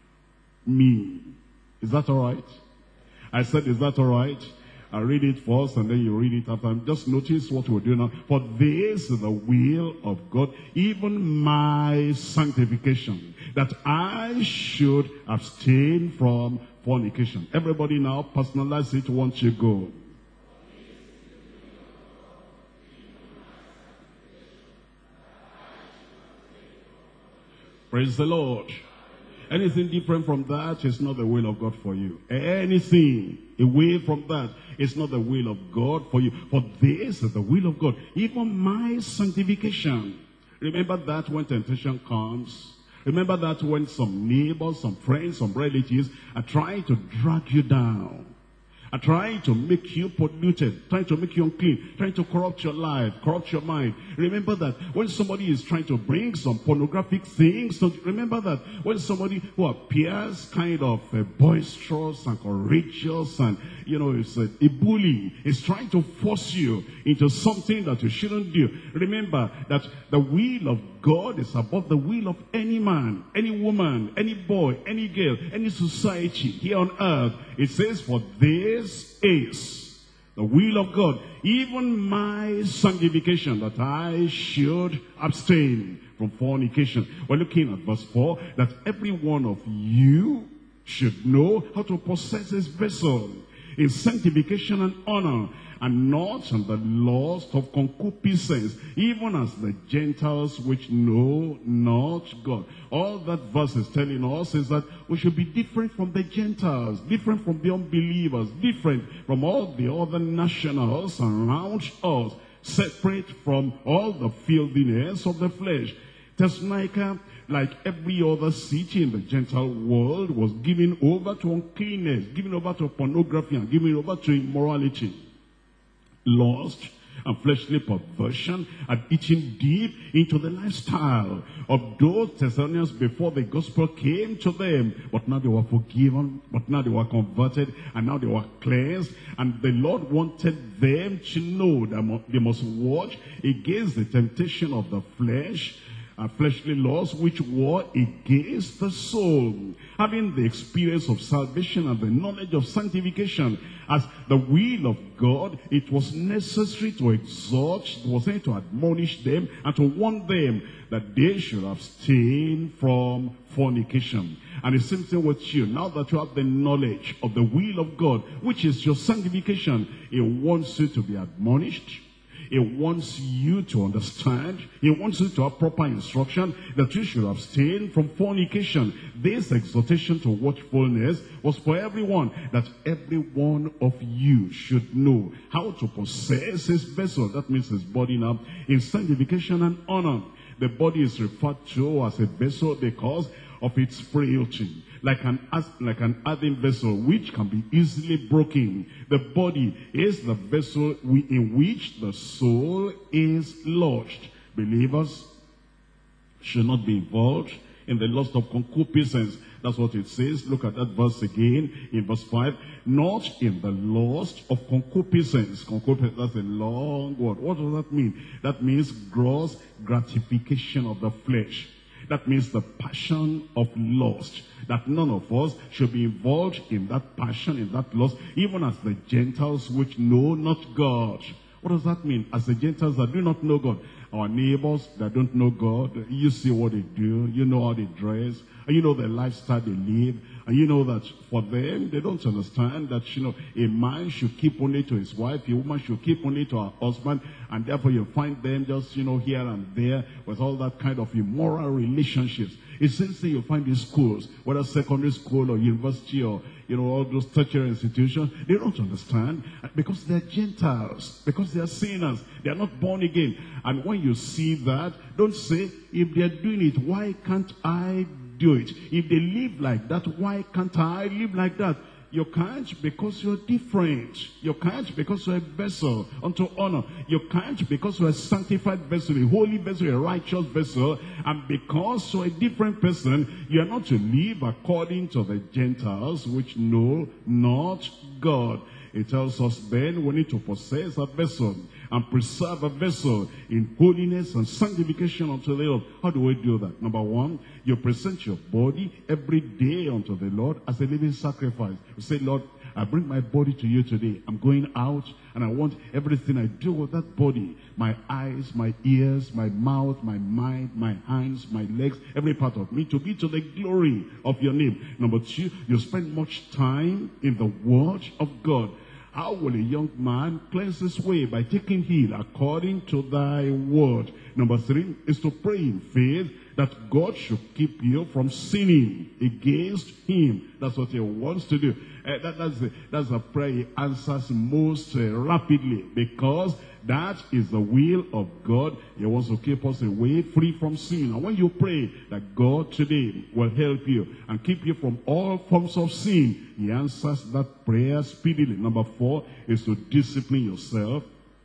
me. Is that all right? I said, is that all right? I read it first and then you read it after. Just notice what we're doing now. For this is the will of God, even my sanctification, that I should abstain from fornication. Everybody now personalize it once you go. Praise the Lord. Anything different from that is not the will of God for you. Anything away from that is not the will of God for you. For this is the will of God. Even my sanctification. Remember that when temptation comes. Remember that when some neighbors, some friends, some relatives are trying to drag you down. Are trying to make you polluted, trying to make you unclean, trying to corrupt your life, corrupt your mind. Remember that when somebody is trying to bring some pornographic things, so remember that when somebody who appears kind of uh, boisterous and courageous and, you know, is a, a bully, is trying to force you into something that you shouldn't do. Remember that the will of God is above the will of any man, any woman, any boy, any girl, any society here on earth. It says, for this is the will of God, even my sanctification, that I should abstain from fornication. We're looking at verse four, that every one of you should know how to possess his vessel in sanctification and honor, and not in the lust of concupiscence, even as the Gentiles which know not God. All that verse is telling us is that we should be different from the Gentiles, different from the unbelievers, different from all the other nationals around us, separate from all the filthiness of the flesh. Thessalonica, like every other city in the Gentile world, was given over to uncleanness, given over to pornography, and given over to immorality. Lust and fleshly perversion had eaten deep into the lifestyle of those Thessalonians before the gospel came to them. But now they were forgiven, but now they were converted, and now they were cleansed. And the Lord wanted them to know that they must watch against the temptation of the flesh, and fleshly laws which war against the soul, having the experience of salvation and the knowledge of sanctification as the will of God. It was necessary to exhort, it was necessary to admonish them and to warn them that they should abstain from fornication. And the same thing with you. Now that you have the knowledge of the will of God, which is your sanctification, He wants you to be admonished. He wants you to understand. He wants you to have proper instruction that you should abstain from fornication. This exhortation to watchfulness was for everyone, that every one of you should know how to possess his vessel. That means his body now in sanctification and honor. The body is referred to as a vessel because of its frailty. Like an, like an earthen vessel which can be easily broken. The body is the vessel in which the soul is lodged. Believers should not be involved in the lust of concupiscence. That's what it says. Look at that verse again in verse five. Not in the lust of concupiscence. Concupiscence, that's a long word. What does that mean? That means gross gratification of the flesh. That means the passion of lust. That none of us should be involved in that passion, in that lust, even as the Gentiles which know not God. What does that mean? As the Gentiles that do not know God. Our neighbors that don't know God, you see what they do, you know how they dress, and you know the lifestyle they live, and you know that for them, they don't understand that, you know, a man should keep only to his wife, a woman should keep only to her husband, and therefore you find them just, you know, here and there with all that kind of immoral relationships. It's since you find in schools, whether secondary school or university or, you know, all those tertiary institutions, they don't understand because they're Gentiles, because they're sinners, they are not born again. And when you see that, don't say, if they're doing it, why can't I do it? If they live like that, why can't I live like that? You can't because you're different. You can't because you're a vessel unto honor. You can't because you're a sanctified vessel, a holy vessel, a righteous vessel. And because you're a different person, you are not to live according to the Gentiles which know not God. It tells us then we need to possess a vessel and preserve a vessel in holiness and sanctification unto the Lord. How do we do that? Number one, you present your body every day unto the Lord as a living sacrifice. You say, Lord, I bring my body to you today. I'm going out and I want everything I do with that body. My eyes, my ears, my mouth, my mind, my hands, my legs, every part of me to be to the glory of your name. Number two, you spend much time in the word of God. How will a young man cleanse his way? By taking heed according to thy word. Number three is to pray in faith, that God should keep you from sinning against him. That's what he wants to do. Uh, that, that's, the, that's the prayer he answers most uh, rapidly, because that is the will of God. He wants to keep us away, free from sin. And when you pray that God today will help you and keep you from all forms of sin, he answers that prayer speedily. Number four is to discipline yourself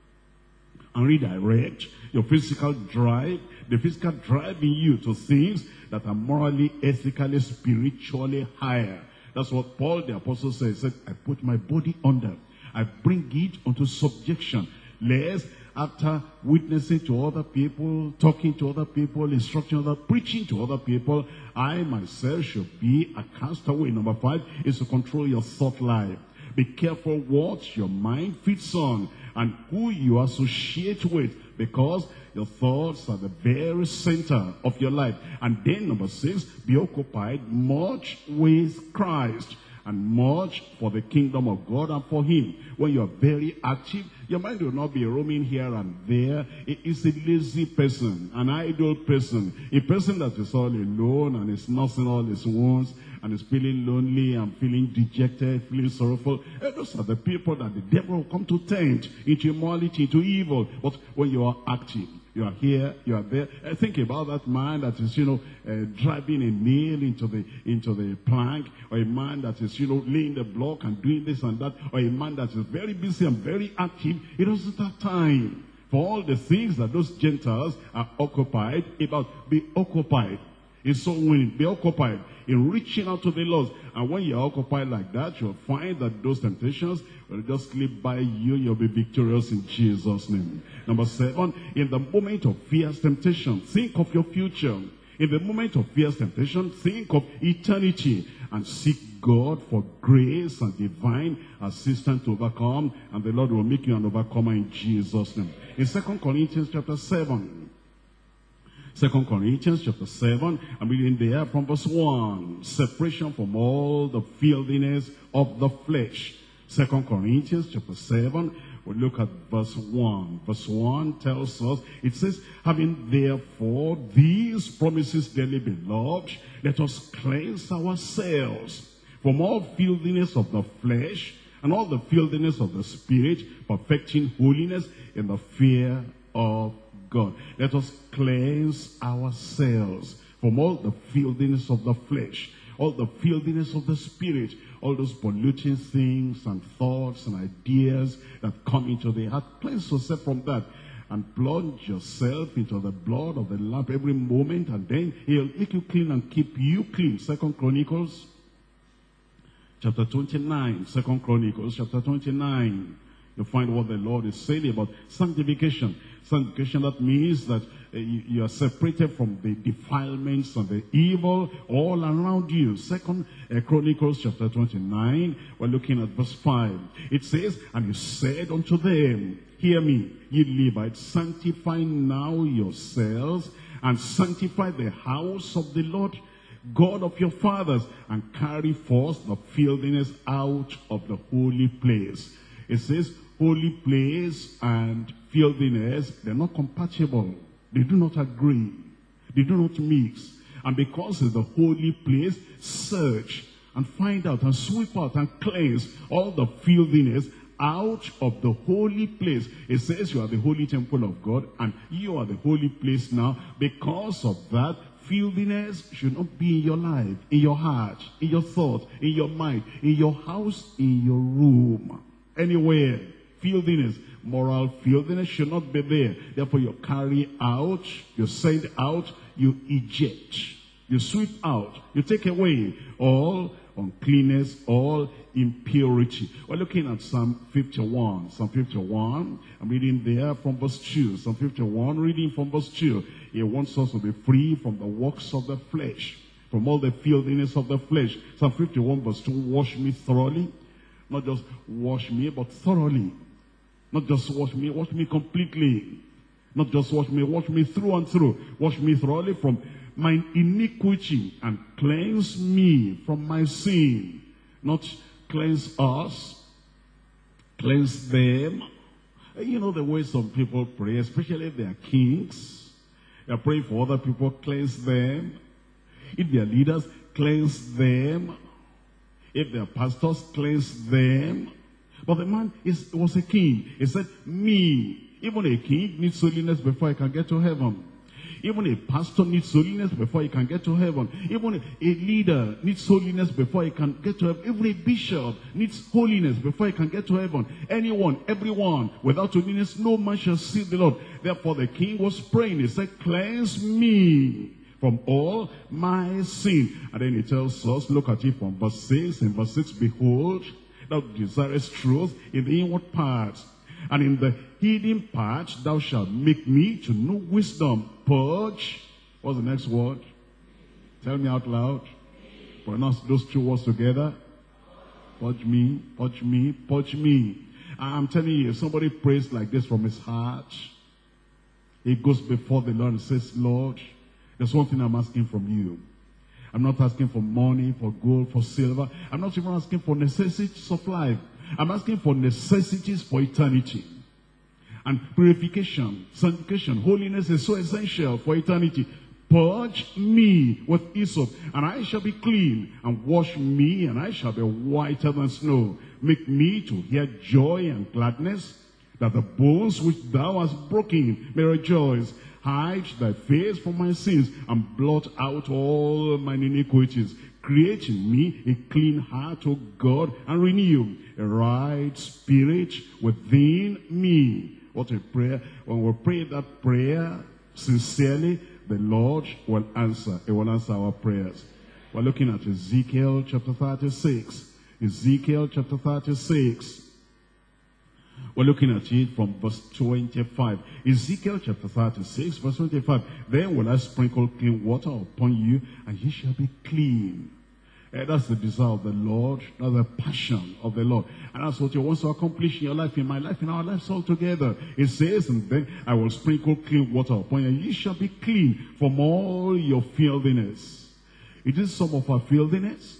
and redirect your physical drive, the physical drive in you to things that are morally, ethically, spiritually higher. That's what Paul the apostle said. He said, I put my body under. I bring it unto subjection. Lest after witnessing to other people, talking to other people, instructing other, preaching to other people, I myself should be a castaway. Number five is to control your thought life. Be careful what your mind feeds on and who you associate with, because your thoughts are the very center of your life. And then number six, be occupied much with Christ and much for the kingdom of God and for him. When you are very active, your mind will not be roaming here and there. It is a lazy person, an idle person, a person that is all alone and is nursing all his wounds and is feeling lonely and feeling dejected, feeling sorrowful. And those are the people that the devil will come to tempt into immorality, into evil. But when you are active, you are here, you are there. Uh, think about that man that is, you know, uh, driving a nail into the into the plank, or a man that is, you know, laying the block and doing this and that, or a man that is very busy and very active. He doesn't have time for all the things that those Gentiles are occupied about. Be occupied in soul winning. Be occupied in reaching out to the lost. And when you're occupied like that, you'll find that those temptations will just slip by you. You'll be victorious in Jesus' name. Number seven, in the moment of fierce temptation, think of your future. In the moment of fierce temptation, think of eternity and seek God for grace and divine assistance to overcome, and the Lord will make you an overcomer in Jesus' name. In Second Corinthians chapter seven, Second Corinthians chapter seven, I'm reading there from verse one. Separation from all the filthiness of the flesh. Second Corinthians chapter seven, we look at verse one. Verse one tells us, it says, having therefore these promises, dearly beloved, let us cleanse ourselves from all filthiness of the flesh and all the filthiness of the spirit, perfecting holiness in the fear of God. Let us cleanse ourselves from all the filthiness of the flesh, all the filthiness of the spirit, all those polluting things and thoughts and ideas that come into the heart. Cleanse yourself from that and plunge yourself into the blood of the Lamb every moment, and then he'll make you clean and keep you clean. Second Chronicles chapter twenty-nine. Second Chronicles chapter twenty-nine. You find what the Lord is saying about sanctification. Sanctification, that means that uh, you, you are separated from the defilements and the evil all around you. Second uh, Chronicles chapter twenty-nine, we're looking at verse five. It says, and you said unto them, hear me, ye Levites, sanctify now yourselves, and sanctify the house of the Lord God of your fathers, and carry forth the filthiness out of the holy place. It says, holy place and filthiness, they're not compatible. They do not agree. They do not mix. And because it's the holy place, search and find out and sweep out and cleanse all the filthiness out of the holy place. It says you are the holy temple of God, and you are the holy place now. Because of that, filthiness should not be in your life, in your heart, in your thought, in your mind, in your house, in your room. Anywhere, filthiness, moral filthiness should not be there. Therefore, you carry out, you send out, you eject, you sweep out, you take away all uncleanness, all impurity. We're looking at Psalm fifty-one. Psalm fifty-one, I'm reading there from verse two. Psalm fifty-one, reading from verse two. He wants us to be free from the works of the flesh, from all the filthiness of the flesh. Psalm fifty-one verse two, wash me thoroughly. Not just wash me, but thoroughly. Not just wash me, wash me completely. Not just wash me, wash me through and through. Wash me thoroughly from my iniquity and cleanse me from my sin. Not cleanse us, cleanse them. You know the way some people pray, especially if they are kings. They're praying for other people, cleanse them. If they're leaders, cleanse them. If they're pastors, cleanse them. But the man is, was a king. He said, me, even a king needs holiness before I can get to heaven. Even a pastor needs holiness before he can get to heaven. Even a leader needs holiness before he can get to heaven. Even a bishop needs holiness before he can get to heaven. Anyone, everyone, without holiness, no man shall see the Lord. Therefore the king was praying. He said, cleanse me from all my sin. And then he tells us, look at it from verse six. In verse six, behold, thou desirest truth in the inward parts, and in the hidden part thou shalt make me to know wisdom. Purge. What's the next word? Tell me out loud. Pronounce those two words together. Purge me, purge me, purge me. I'm telling you, if somebody prays like this from his heart, he goes before the Lord and says, Lord, there's one thing I'm asking from you. I'm not asking for money, for gold, for silver. I'm not even asking for necessities of life. I'm asking for necessities for eternity. And purification, sanctification, holiness is so essential for eternity. Purge me with hyssop, and I shall be clean. And wash me, and I shall be whiter than snow. Make me to hear joy and gladness, that the bones which thou hast broken may rejoice. Hide thy face from my sins, and blot out all mine iniquities. Create in me a clean heart, O God, and renew a right spirit within me. What a prayer. When we pray that prayer sincerely, the Lord will answer. He will answer our prayers. We're looking at Ezekiel chapter thirty-six. Ezekiel chapter thirty-six. We're looking at it from verse twenty-five. Ezekiel chapter thirty-six, verse twenty-five. Then will I sprinkle clean water upon you, and ye shall be clean. Uh, that's the desire of the Lord. That's the passion of the Lord. And that's what he wants to accomplish in your life, in my life, in our lives all together. It says, and then I will sprinkle clean water upon you, and ye shall be clean from all your filthiness. It is some of our filthiness.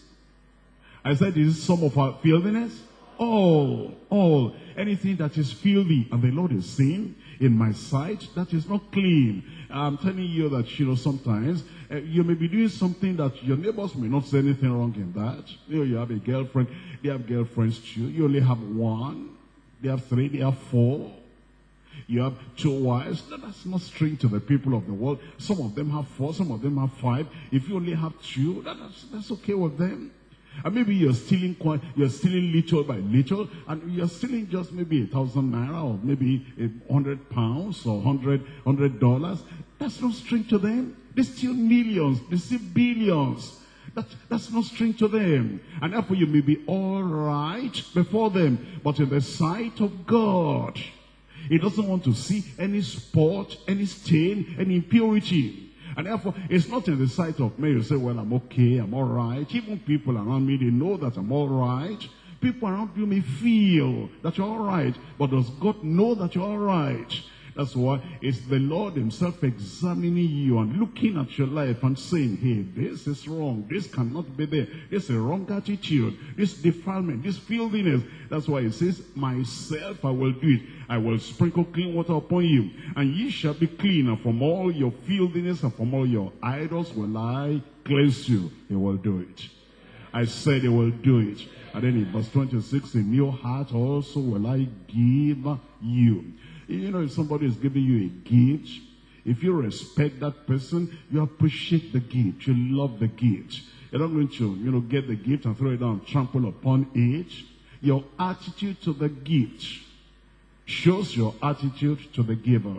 I said, it is some of our filthiness. All, all, anything that is filthy, and the Lord is saying, in my sight, that is not clean. I'm telling you that, you know, sometimes uh, you may be doing something that your neighbors may not say anything wrong in that. You know, you have a girlfriend, they have girlfriends too. You only have one, they have three, they have four. You have two wives. No, that's not strange to the people of the world. Some of them have four, some of them have five. If you only have two, that, that's, that's okay with them. And maybe you're stealing quite, you're stealing little by little, and you're stealing just maybe a thousand naira, or maybe a hundred pounds, or hundred, hundred dollars. That's not strange to them. They steal millions, they steal billions. That, that's not strange to them. And therefore you may be all right before them, but in the sight of God, he doesn't want to see any spot, any stain, any impurity. And therefore, it's not in the sight of me. You say, well, I'm okay, I'm all right. Even people around me, they know that I'm all right. People around you may feel that you're all right. But does God know that you're all right? That's why it's the Lord himself examining you and looking at your life and saying, hey, this is wrong. This cannot be there. This is a wrong attitude. This defilement, this filthiness. That's why it says, myself I will do it. I will sprinkle clean water upon you, and ye shall be clean, and from all your filthiness and from all your idols will I cleanse you. He will do it. I said he will do it. And then in verse twenty-six, a new heart also will I give you. You know, if somebody is giving you a gift, if you respect that person, you appreciate the gift, you love the gift. You're not going to, you know, get the gift and throw it down, trample upon it. Your attitude to the gift shows your attitude to the giver.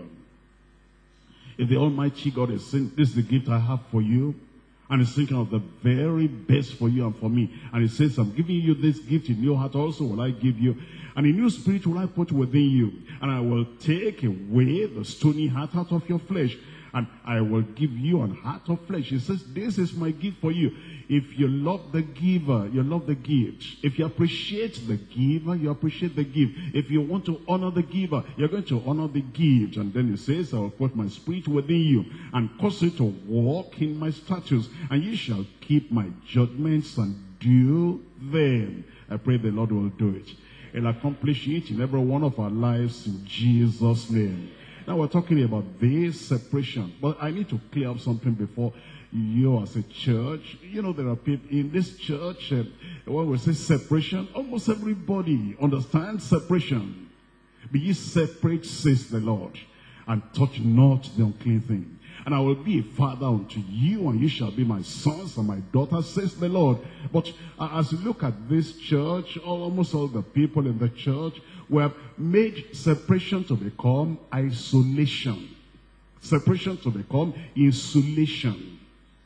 If the Almighty God is saying, this is the gift I have for you, and he's thinking of the very best for you and for me, and he says, I'm giving you this gift, in your heart also will I give you, and a new spirit will I put within you, and I will take away the stony heart out of your flesh, and I will give you an heart of flesh. He says, this is my gift for you. If you love the giver, you love the gift. If you appreciate the giver, you appreciate the gift. If you want to honor the giver, you're going to honor the gift. And then he says, I will put my spirit within you and cause you to walk in my statutes, and you shall keep my judgments and do them. I pray the Lord will do it. He'll accomplish it in every one of our lives in Jesus' name. Now we're talking about this separation. But I need to clear up something before you as a church. You know, there are people in this church, uh, when we say separation, almost everybody understands separation. Be ye separate, says the Lord, and touch not the unclean thing. And I will be a father unto you, and you shall be my sons and my daughters, says the Lord. But uh, as you look at this church, almost all the people in the church, we have made separation to become isolation. Separation to become isolation.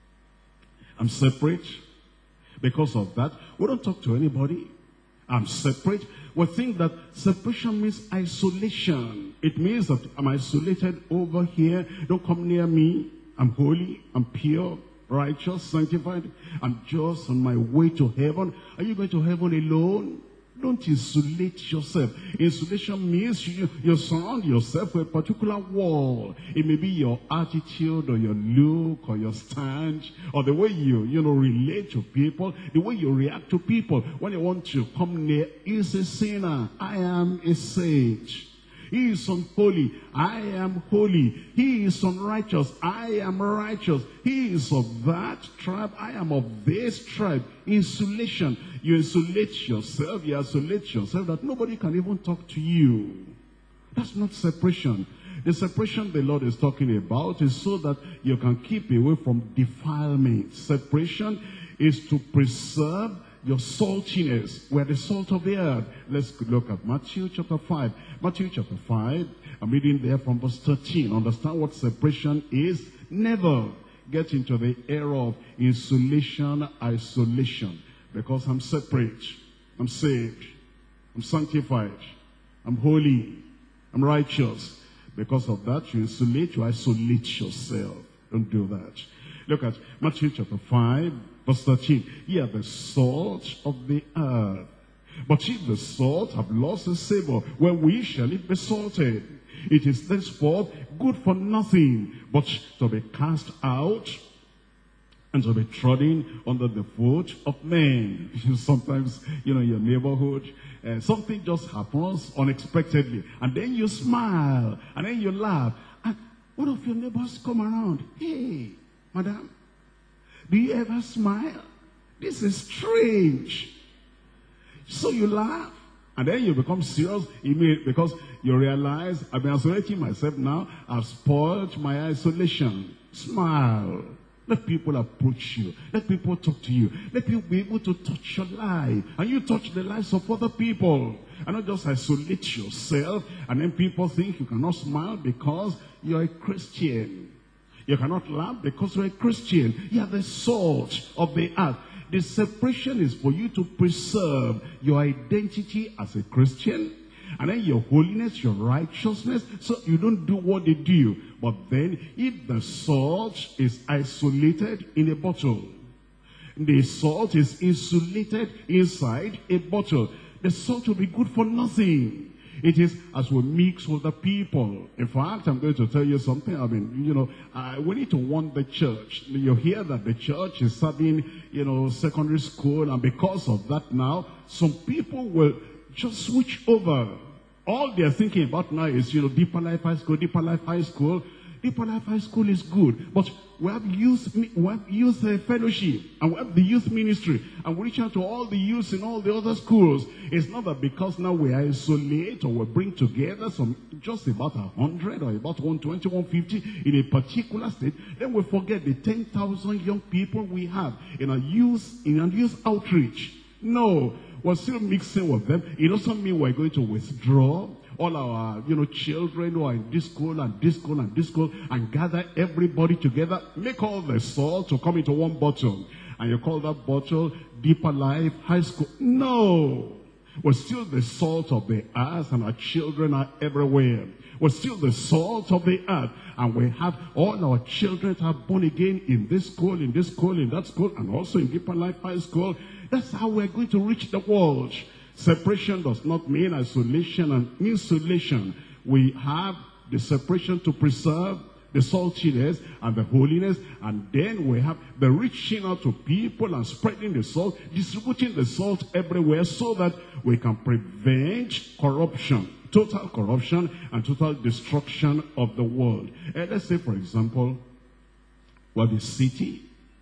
I'm separate. Because of that, we don't talk to anybody. I'm separate. We think that separation means isolation. It means that I'm isolated over here. Don't come near me. I'm holy. I'm pure, righteous, sanctified. I'm just on my way to heaven. Are you going to heaven alone? Don't isolate yourself. Isolation means you, you surround yourself with a particular wall. It may be your attitude or your look or your stand or the way you, you know, relate to people, the way you react to people. When you want to come near, he's a sinner. I am a sage. He is unholy. I am holy. He is unrighteous. I am righteous. He is of that tribe. I am of this tribe. Insulation. You insulate yourself. You isolate yourself that nobody can even talk to you. That's not separation. The separation the Lord is talking about is so that you can keep away from defilement. Separation is to preserve your saltiness. We're the salt of the earth. Let's look at Matthew chapter five. Matthew chapter five, I'm reading there from verse thirteen. Understand what separation is. Never get into the era of insulation, isolation. Because I'm separate. I'm saved. I'm sanctified. I'm holy. I'm righteous. Because of that, you insulate, you isolate yourself. Don't do that. Look at Matthew chapter five. Verse thirteen, ye are the salt of the earth. But if the salt have lost its savor, well, we shall it be salted. It is thenceforth good for nothing, but to be cast out and to be trodden under the foot of men. Sometimes, you know, in your neighborhood, uh, something just happens unexpectedly. And then you smile, and then you laugh. And one of your neighbors come around. Hey, madam, do you ever smile? This is strange. So you laugh, and then you become serious because you realize, I've been isolating myself now. I've spoiled my isolation. Smile. Let people approach you. Let people talk to you. Let people be able to touch your life. And you touch the lives of other people. And not just isolate yourself, and then people think you cannot smile because you're a Christian. You cannot laugh because you're a Christian. You are the salt of the earth. The separation is for you to preserve your identity as a Christian, and then your holiness, your righteousness, so you don't do what they do. But then, if the salt is isolated in a bottle, the salt is insulated inside a bottle, the salt will be good for nothing. It is as we mix with the people. In fact, I'm going to tell you something. I mean, you know, uh, we need to warn the church. You hear that the church is serving, you know, secondary school, and because of that now, some people will just switch over. All they're thinking about now is, you know, Deeper Life High School, Deeper Life High School. Deeper Life High School is good, but we have youth, we have youth uh, fellowship, and we have the youth ministry, and we reach out to all the youths in all the other schools. It's not that because now we isolate or we bring together some just about a hundred or about one twenty, one fifty in a particular state, then we forget the ten thousand young people we have in our youth, in our youth outreach. No, we're still mixing with them. It doesn't mean we're going to withdraw all our, you know, children who are in this school and this school and this school, and gather everybody together, make all the salt to come into one bottle. And you call that bottle Deeper Life High School. No! We're still the salt of the earth, and our children are everywhere. We're still the salt of the earth, and we have all our children that are born again in this school, in this school, in that school, and also in Deeper Life High School. That's how we're going to reach the world. Separation does not mean isolation and insulation. We have the separation to preserve the saltiness and the holiness, and then we have the reaching out to people and spreading the salt, distributing the salt everywhere so that we can prevent corruption. total corruption and total destruction of the world. Uh, let's say, for example, well, the city,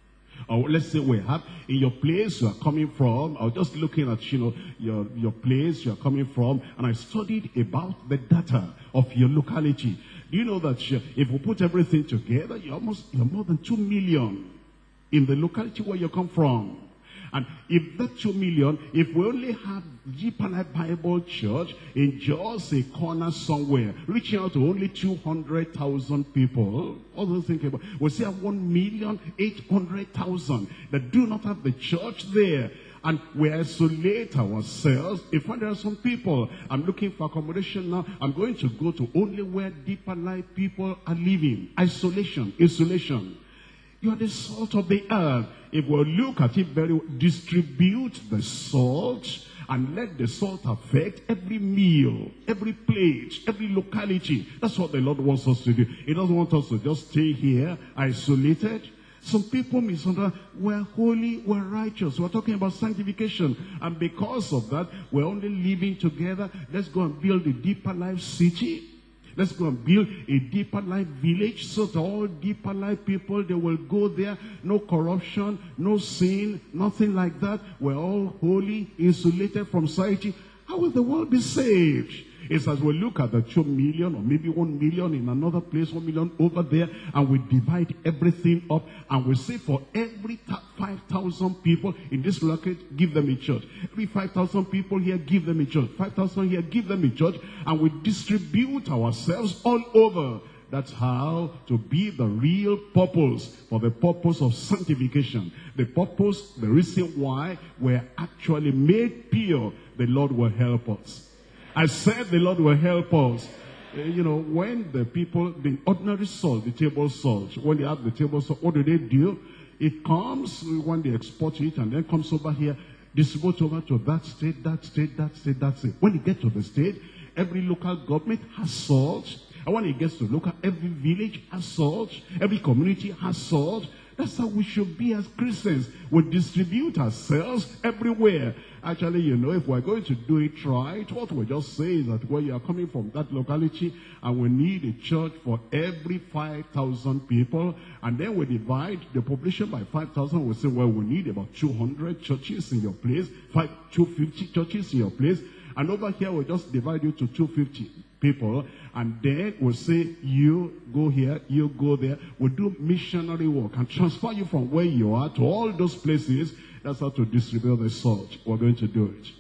or let's say we have in your place you are coming from. I was just looking at, you know, your, your place you are coming from, and I studied about the data of your locality. Do you know that you, if we put everything together, you're almost, you're more than two million in the locality where you come from. And if that two million, if we only have Deeper Life Bible Church in just a corner somewhere, reaching out to only two hundred thousand people, all those things about, we still have one million eight hundred thousand that do not have the church there. And we isolate ourselves. If there are some people, I'm looking for accommodation now, I'm going to go to only where Deeper Life people are living. Isolation, isolation. You are the salt of the earth. If we look at it very well, distribute the salt and let the salt affect every meal, every plate, every locality. That's what the Lord wants us to do. He doesn't want us to just stay here, isolated. Some people misunderstand, we're holy, we're righteous. We're talking about sanctification. And because of that, we're only living together. Let's go and build a Deeper Life city. Let's go and build a Deeper Life village so that all Deeper Life people, they will go there. No corruption, no sin, nothing like that. We're all holy, insulated from society. How will the world be saved? It's as we look at the two million or maybe one million in another place, one million over there, and we divide everything up, and we say for every five thousand people in this locality, give them a church. Every five thousand people here, give them a church. five thousand here, give them a church, and we distribute ourselves all over. That's how to be the real purpose, for the purpose of sanctification. The purpose, the reason why we're actually made pure. The Lord will help us. I said the Lord will help us. Uh, you know, when the people, the ordinary salt, the table salt, when they have the table salt, what do they do? It comes when they export it and then comes over here, distribute over to that state, that state, that state, that state. When you get to the state, every local government has salt. And when it gets to local, every village has salt. Every community has salt. That's how we should be as Christians. We distribute ourselves everywhere. Actually, you know, if we're going to do it right, what we just say is that when you are coming from that locality and we need a church for every five thousand people, and then we divide the population by five thousand, we say, well, we need about two hundred churches in your place, five, two hundred fifty churches in your place, and over here we just divide you to two hundred fifty people, and then we'll say, you go here, you go there. We'll do missionary work and transfer you from where you are to all those places. That's how to distribute the salt. We're going to do it.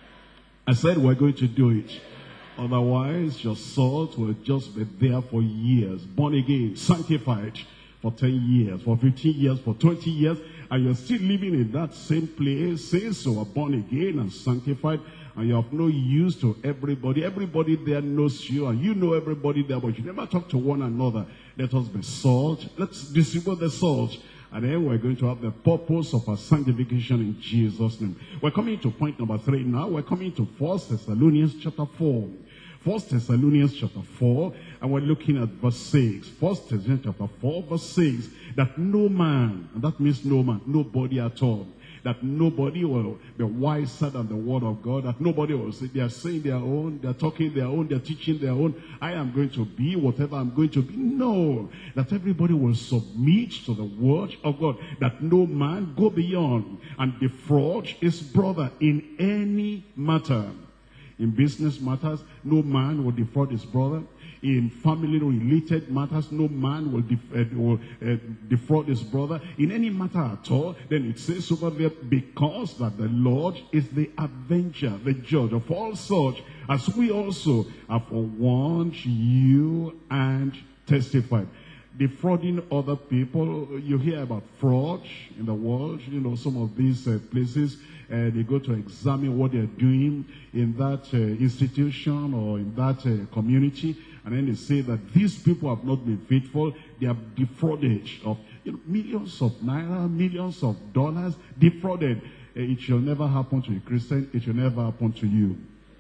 I said we're going to do it. Otherwise, your salt will just be there for years. Born again, sanctified for ten years, for fifteen years, for twenty years. And you're still living in that same place since you were born again and sanctified. And you have no use to everybody. Everybody there knows you, and you know everybody there, but you never talk to one another. Let us be salt. Let's distribute the salt. And then we're going to have the purpose of our sanctification in Jesus' name. We're coming to point number three now. We're coming to First Thessalonians chapter four. First Thessalonians chapter four, and we're looking at verse six. First Thessalonians chapter four, verse six. That no man, and that means no man, nobody at all. That nobody will be wiser than the word of God. That nobody will say, they are saying their own, they are talking their own, they are teaching their own. I am going to be whatever I'm going to be. No. That everybody will submit to the word of God. That no man go beyond and defraud his brother in any matter. In business matters, no man will defraud his brother. In family-related matters, no man will, def uh, will uh, defraud his brother. In any matter at all, then it says over there, because that the Lord is the avenger, the judge of all such, as we also have forewarned you and testified. Defrauding other people, you hear about fraud in the world. You know, some of these uh, places, uh, they go to examine what they're doing in that uh, institution or in that uh, community. And then they say that these people have not been faithful. They have defrauded of you know, millions of naira, millions of dollars, defrauded. It shall never happen to a Christian. It shall never happen to you.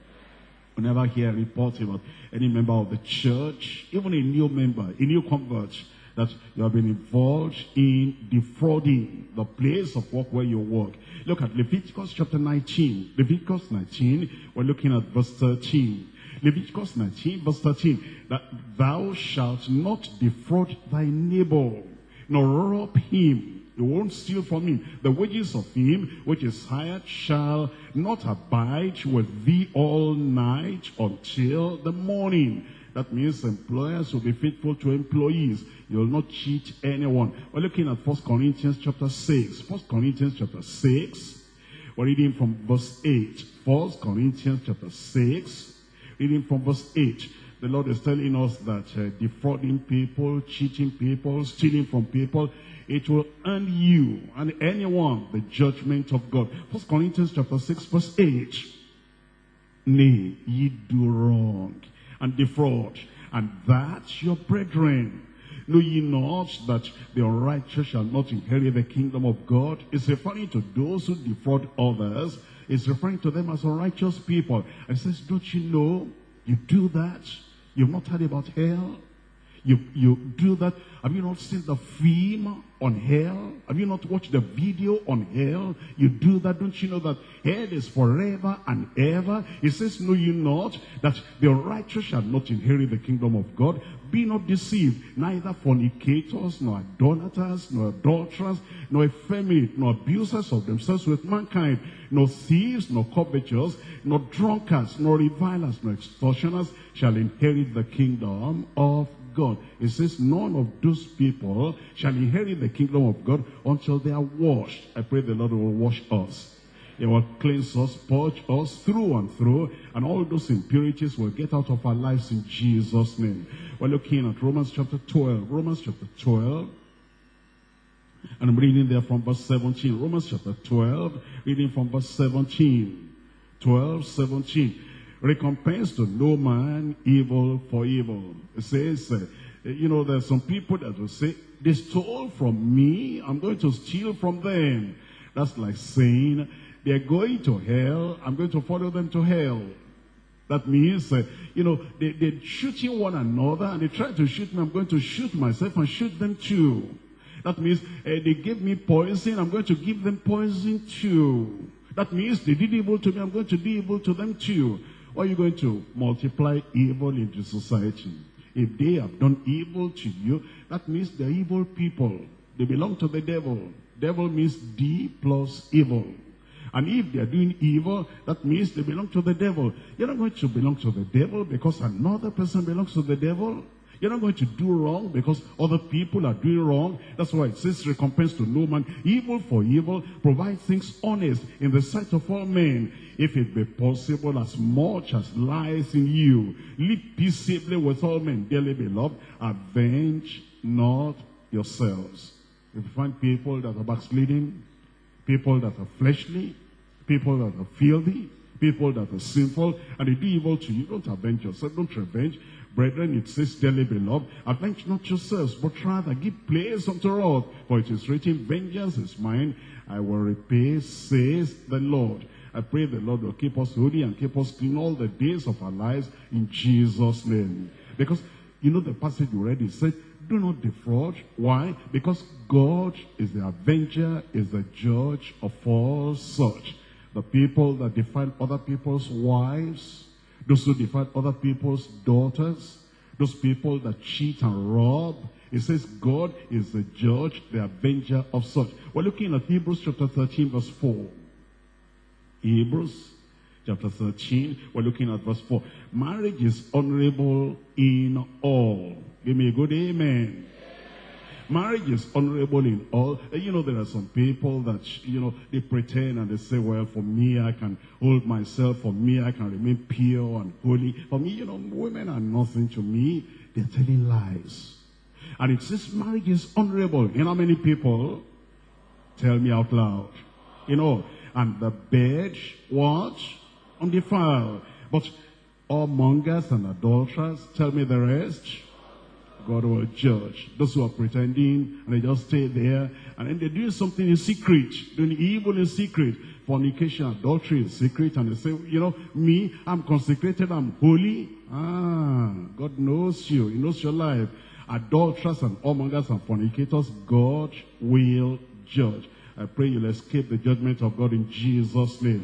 You never hear a report about any member of the church, even a new member, a new convert, that you have been involved in defrauding the place of work where you work. Look at Leviticus chapter nineteen. Leviticus nineteen, we're looking at verse thirteen. Leviticus nineteen verse thirteen, that thou shalt not defraud thy neighbor, nor rob him. You won't steal from him. The wages of him which is hired shall not abide with thee all night until the morning. That means employers will be faithful to employees. You will not cheat anyone. We're looking at First Corinthians chapter six. First Corinthians chapter six. We're reading from verse eight. First Corinthians chapter six. Reading from verse eight. The Lord is telling us that uh, defrauding people, cheating people, stealing from people, it will earn you and anyone the judgment of God. First Corinthians chapter six verse eight. Nay, ye do wrong and defraud, and that your brethren. Know ye not that the unrighteous shall not inherit the kingdom of God? It's referring to those who defraud others. It's referring to them as unrighteous people. And it says, don't you know you do that? You've not heard about hell? You, you do that. Have you not seen the film on hell? Have you not watched the video on hell? You do that. Don't you know that hell is forever and ever? It says, know you not that the righteous shall not inherit the kingdom of God? Be not deceived, neither fornicators, nor idolaters, nor adulterers, nor effeminate, nor abusers of themselves with mankind, nor thieves, nor covetous, nor drunkards, nor revilers, nor extortioners shall inherit the kingdom of God. It says none of those people shall inherit the kingdom of God until they are washed. I pray the Lord will wash us. He will cleanse us, purge us through and through, and all those impurities will get out of our lives in Jesus' name. We're looking at Romans chapter twelve. Romans chapter twelve. And I'm reading there from verse seventeen. Romans chapter twelve, reading from verse seventeen. twelve, seventeen. Recompense to no man evil for evil. It says, uh, you know, there's some people that will say, they stole from me, I'm going to steal from them. That's like saying, they're going to hell, I'm going to follow them to hell. That means, uh, you know, they, they're shooting one another, and they try to shoot me, I'm going to shoot myself and shoot them too. That means uh, they gave me poison, I'm going to give them poison too. That means they did evil to me, I'm going to do evil to them too. Or are you going to multiply evil into society? If they have done evil to you, that means they're evil people. They belong to the devil. Devil means D plus evil. And if they're doing evil, that means they belong to the devil. You're not going to belong to the devil because another person belongs to the devil. You're not going to do wrong because other people are doing wrong. That's why it says recompense to no man evil for evil. Provide things honest in the sight of all men. If it be possible, as much as lies in you, live peaceably with all men. Dearly beloved, avenge not yourselves. If you find people that are backsliding, people that are fleshly, people that are filthy, people that are sinful, and they do evil to you, don't avenge yourself, don't revenge. Brethren, it says, dearly beloved, avenge not yourselves, but rather give place unto wrath. For it is written, vengeance is mine, I will repay, says the Lord. I pray the Lord will keep us holy and keep us clean all the days of our lives in Jesus' name. Because, you know, the passage we read, it said, do not defraud. Why? Because God is the avenger, is the judge of all such. The people that defile other people's wives, those who defile other people's daughters, those people that cheat and rob. It says God is the judge, the avenger of such. We're looking at Hebrews chapter thirteen verse four. Hebrews chapter thirteen, we're looking at verse four. Marriage is honorable in all. Give me a good amen. Marriage is honorable in all. You know, there are some people that, you know, they pretend and they say, well, for me, I can hold myself. For me, I can remain pure and holy. For me, you know, women are nothing to me. They're telling lies. And it says marriage is honorable. You know how many people? Tell me out loud. You know, and the bed, what? Undefiled. But all mongers and adulterers, tell me the rest. God will judge. Those who are pretending and they just stay there and then they do something in secret, doing evil in secret, fornication, adultery in secret, and they say, you know, me, I'm consecrated, I'm holy. Ah, God knows you. He knows your life. Adulterers and whoremongers and fornicators, God will judge. I pray you'll escape the judgment of God in Jesus' name.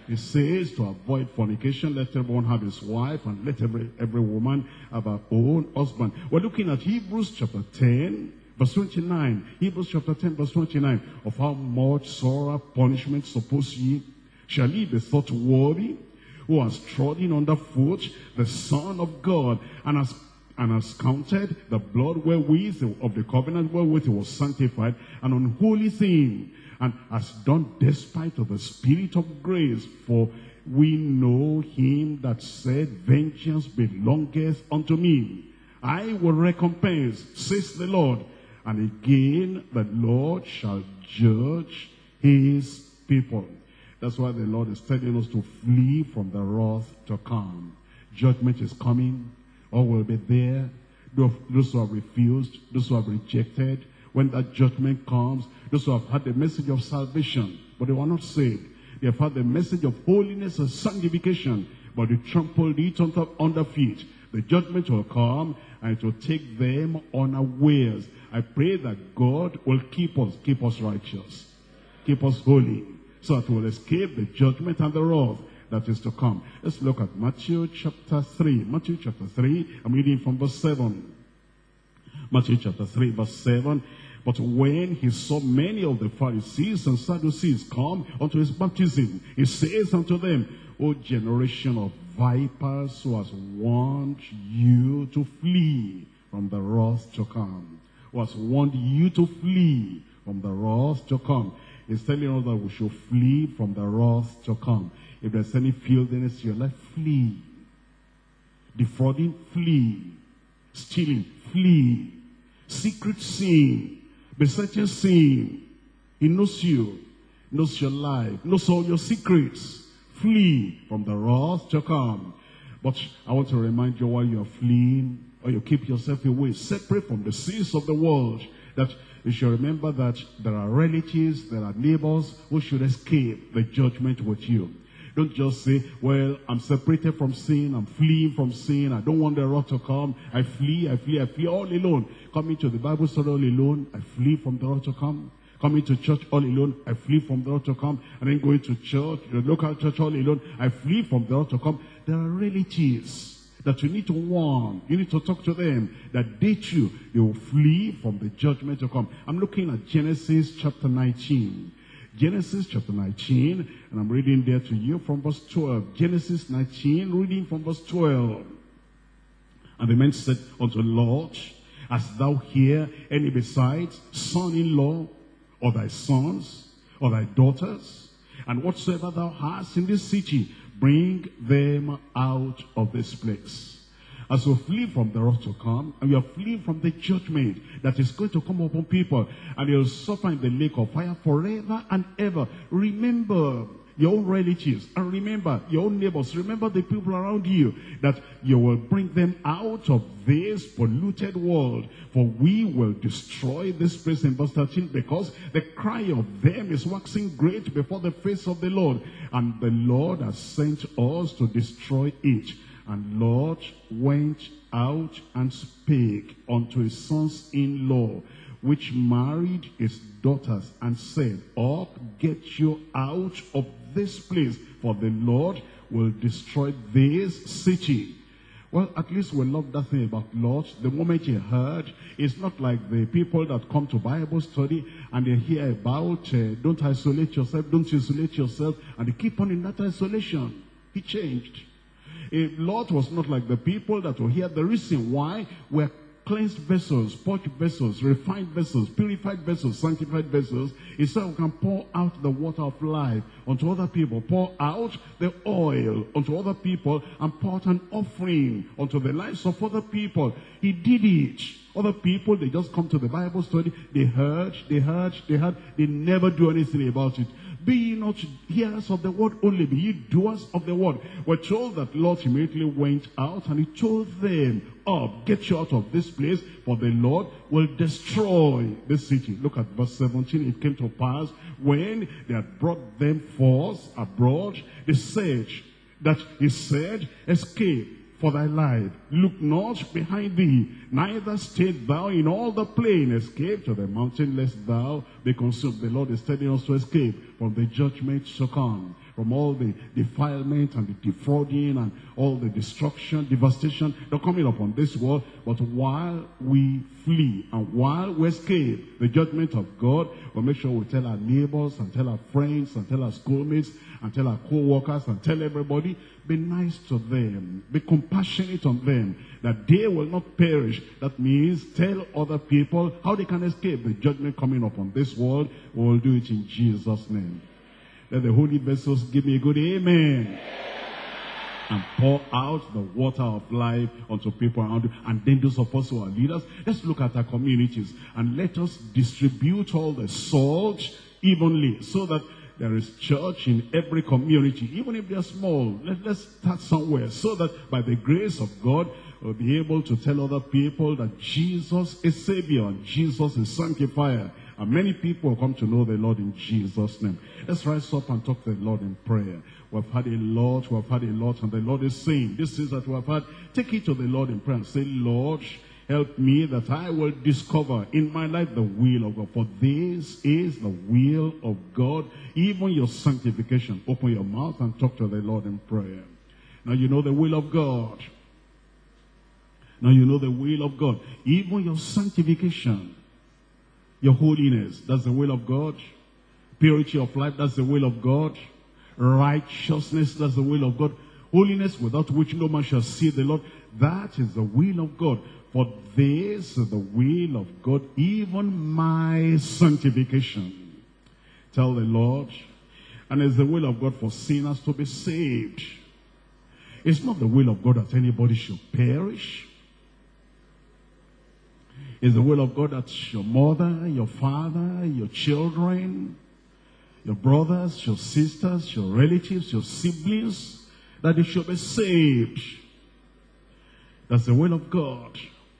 It says to avoid fornication, let everyone have his wife, and let every, every woman have her own husband. We're looking at Hebrews chapter ten, verse twenty-nine. Hebrews chapter ten, verse twenty-nine. Of how much sorrow, punishment, suppose ye, shall he be thought worthy, who has trodden underfoot the Son of God, and has and has counted the blood wherewith of the covenant wherewith he was sanctified, an unholy thing, and has done despite of the Spirit of grace. For we know him that said, vengeance belongeth unto me, I will recompense, says the Lord. And again the Lord shall judge his people. That's why the Lord is telling us to flee from the wrath to come. Judgment is coming. All will be there. Those who have refused, those who have rejected, when that judgment comes, those who have had the message of salvation, but they were not saved. They have had the message of holiness and sanctification, but they trampled it under, under feet. The judgment will come, and it will take them unawares. I pray that God will keep us, keep us righteous, keep us holy, so that we will escape the judgment and the wrath that is to come. Let's look at Matthew chapter three. Matthew chapter three, I'm reading from verse seven. Matthew chapter three, verse seven. But when he saw many of the Pharisees and Sadducees come unto his baptism, he says unto them, O generation of vipers, who has warned you to flee from the wrath to come? Who has warned you to flee from the wrath to come? He's telling us that we should flee from the wrath to come. If there's any filthiness in your life, flee. Defrauding, flee. Stealing, flee. Secret sin, besetting sin. He knows you, knows your life, knows all your secrets. Flee from the wrath to come. But I want to remind you, while you're fleeing, or you keep yourself away, separate from the sins of the world, that you should remember that there are relatives, there are neighbors who should escape the judgment with you. Don't just say, well, I'm separated from sin, I'm fleeing from sin, I don't want the wrath to come, I flee, I flee, I flee all alone. Coming to the Bible study all alone, I flee from the wrath to come. Coming to church all alone, I flee from the wrath to come. And then going to church, the local church all alone, I flee from the wrath to come. There are relatives that you need to warn, you need to talk to them, that they too, they will flee from the judgment to come. I'm looking at Genesis chapter nineteen. Genesis chapter nineteen, and I'm reading there to you from verse twelve. Genesis nineteen, reading from verse twelve. And the man said unto Lot, hast thou here any besides son-in-law, or thy sons, or thy daughters? And whatsoever thou hast in this city, bring them out of this place. As we flee from the wrath to come, and we are fleeing from the judgment that is going to come upon people, and you'll suffer in the lake of fire forever and ever. Remember your own relatives, and remember your own neighbors, remember the people around you, that you will bring them out of this polluted world. For we will destroy this place, in verse thirteen, because the cry of them is waxing great before the face of the Lord, and the Lord has sent us to destroy it. And Lot went out and spake unto his sons-in-law, which married his daughters, and said, Up, get you out of this place, for the Lord will destroy this city. Well, at least we love that thing about Lot. The moment he heard, it's not like the people that come to Bible study and they hear about, uh, don't isolate yourself, don't isolate yourself, and they keep on in that isolation. He changed. Lot was not like the people that were here. The reason why we're cleansed vessels, purged vessels, refined vessels, purified vessels, sanctified vessels, is so we can pour out the water of life onto other people, pour out the oil onto other people, and pour out an offering onto the lives of other people. He did it. Other people, they just come to the Bible study, they heard, they heard, they heard, they never do anything about it. Be ye not hearers of the word only, be ye doers of the word. We're told that Lot immediately went out, and he told them, Up, get you out of this place, for the Lord will destroy this city. Look at verse seventeen. It came to pass, when they had brought them forth abroad, they said, that he said, Escape for thy life, look not behind thee, neither stay thou in all the plain. Escape to the mountain, lest thou be consumed. The Lord is telling us to escape from the judgment to come, from all the defilement and the defrauding and all the destruction, devastation that are coming upon this world. But while we flee and while we escape the judgment of God, we'll make sure we tell our neighbors and tell our friends and tell our schoolmates and tell our co-workers and tell everybody, be nice to them, be compassionate on them, that they will not perish. That means tell other people how they can escape the judgment coming upon this world. We'll do it in Jesus' name. Let the holy vessels give me a good amen. And pour out the water of life onto people around you. And then those of us who are leaders, let's look at our communities and let us distribute all the salt evenly, so that there is church in every community, even if they are small. Let, let's start somewhere, so that by the grace of God, we'll be able to tell other people that Jesus is Savior and Jesus is Sanctifier. And many people will come to know the Lord in Jesus' name. Let's rise up and talk to the Lord in prayer. We've had a lot, we've had a lot, and the Lord is saying, this is that we have had. Take it to the Lord in prayer and say, Lord, help me that I will discover in my life the will of God. For this is the will of God, even your sanctification. Open your mouth and talk to the Lord in prayer. Now you know the will of God. Now you know the will of God. Even your sanctification, your holiness, that's the will of God. Purity of life, that's the will of God. Righteousness, that's the will of God. Holiness, without which no man shall see the Lord, that is the will of God. For this is the will of God, even my sanctification. Tell the Lord. And it's the will of God for sinners to be saved. It's not the will of God that anybody should perish. It's the will of God that your mother, your father, your children, your brothers, your sisters, your relatives, your siblings, that they should be saved. That's the will of God.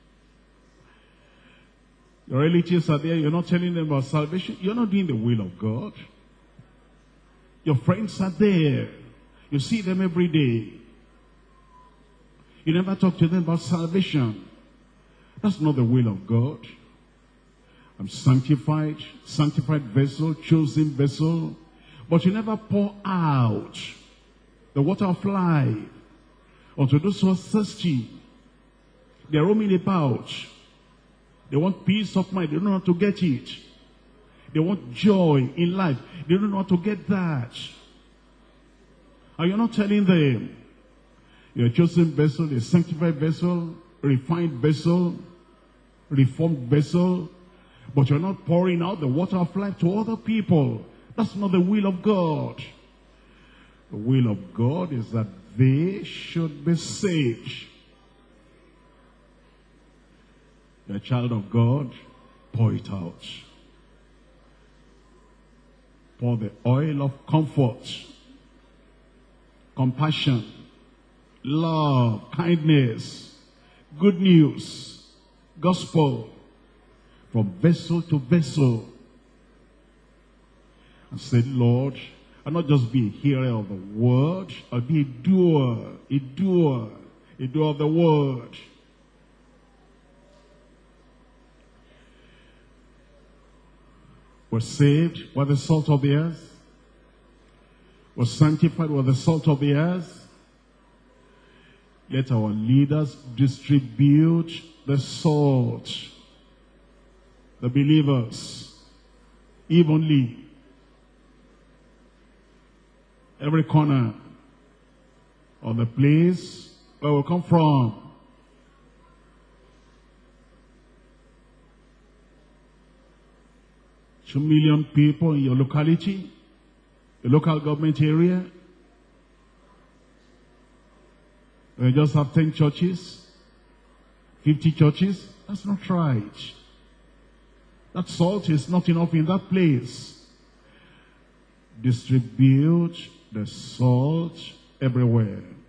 Your relatives are there, you're not telling them about salvation, you're not doing the will of God. Your friends are there, you see them every day. You never talk to them about salvation. That's not the will of God. I'm sanctified, sanctified vessel, chosen vessel. But you never pour out the water of life unto those who are thirsty. They're roaming about. They want peace of mind. They don't know how to get it. They want joy in life. They don't know how to get that. And you're not telling them. You're a chosen vessel, a sanctified vessel, a refined vessel, reformed vessel. But you're not pouring out the water of life to other people. That's not the will of God. The will of God is that they should be saved. You're a child of God, pour it out. Pour the oil of comfort, compassion, love, kindness, good news, gospel, from vessel to vessel. And say, Lord, I'll not just be a hearer of the word, I'll be a doer, a doer, a doer of the word. We're saved, we're the salt of the earth. We're sanctified, we're the salt of the earth. Let our leaders distribute the salt, the believers, evenly. Every corner of the place where we come from. Two million people in your locality, the local government area. We just have ten churches, fifty churches. That's not right. That salt is not enough in that place. Distribute the salt everywhere.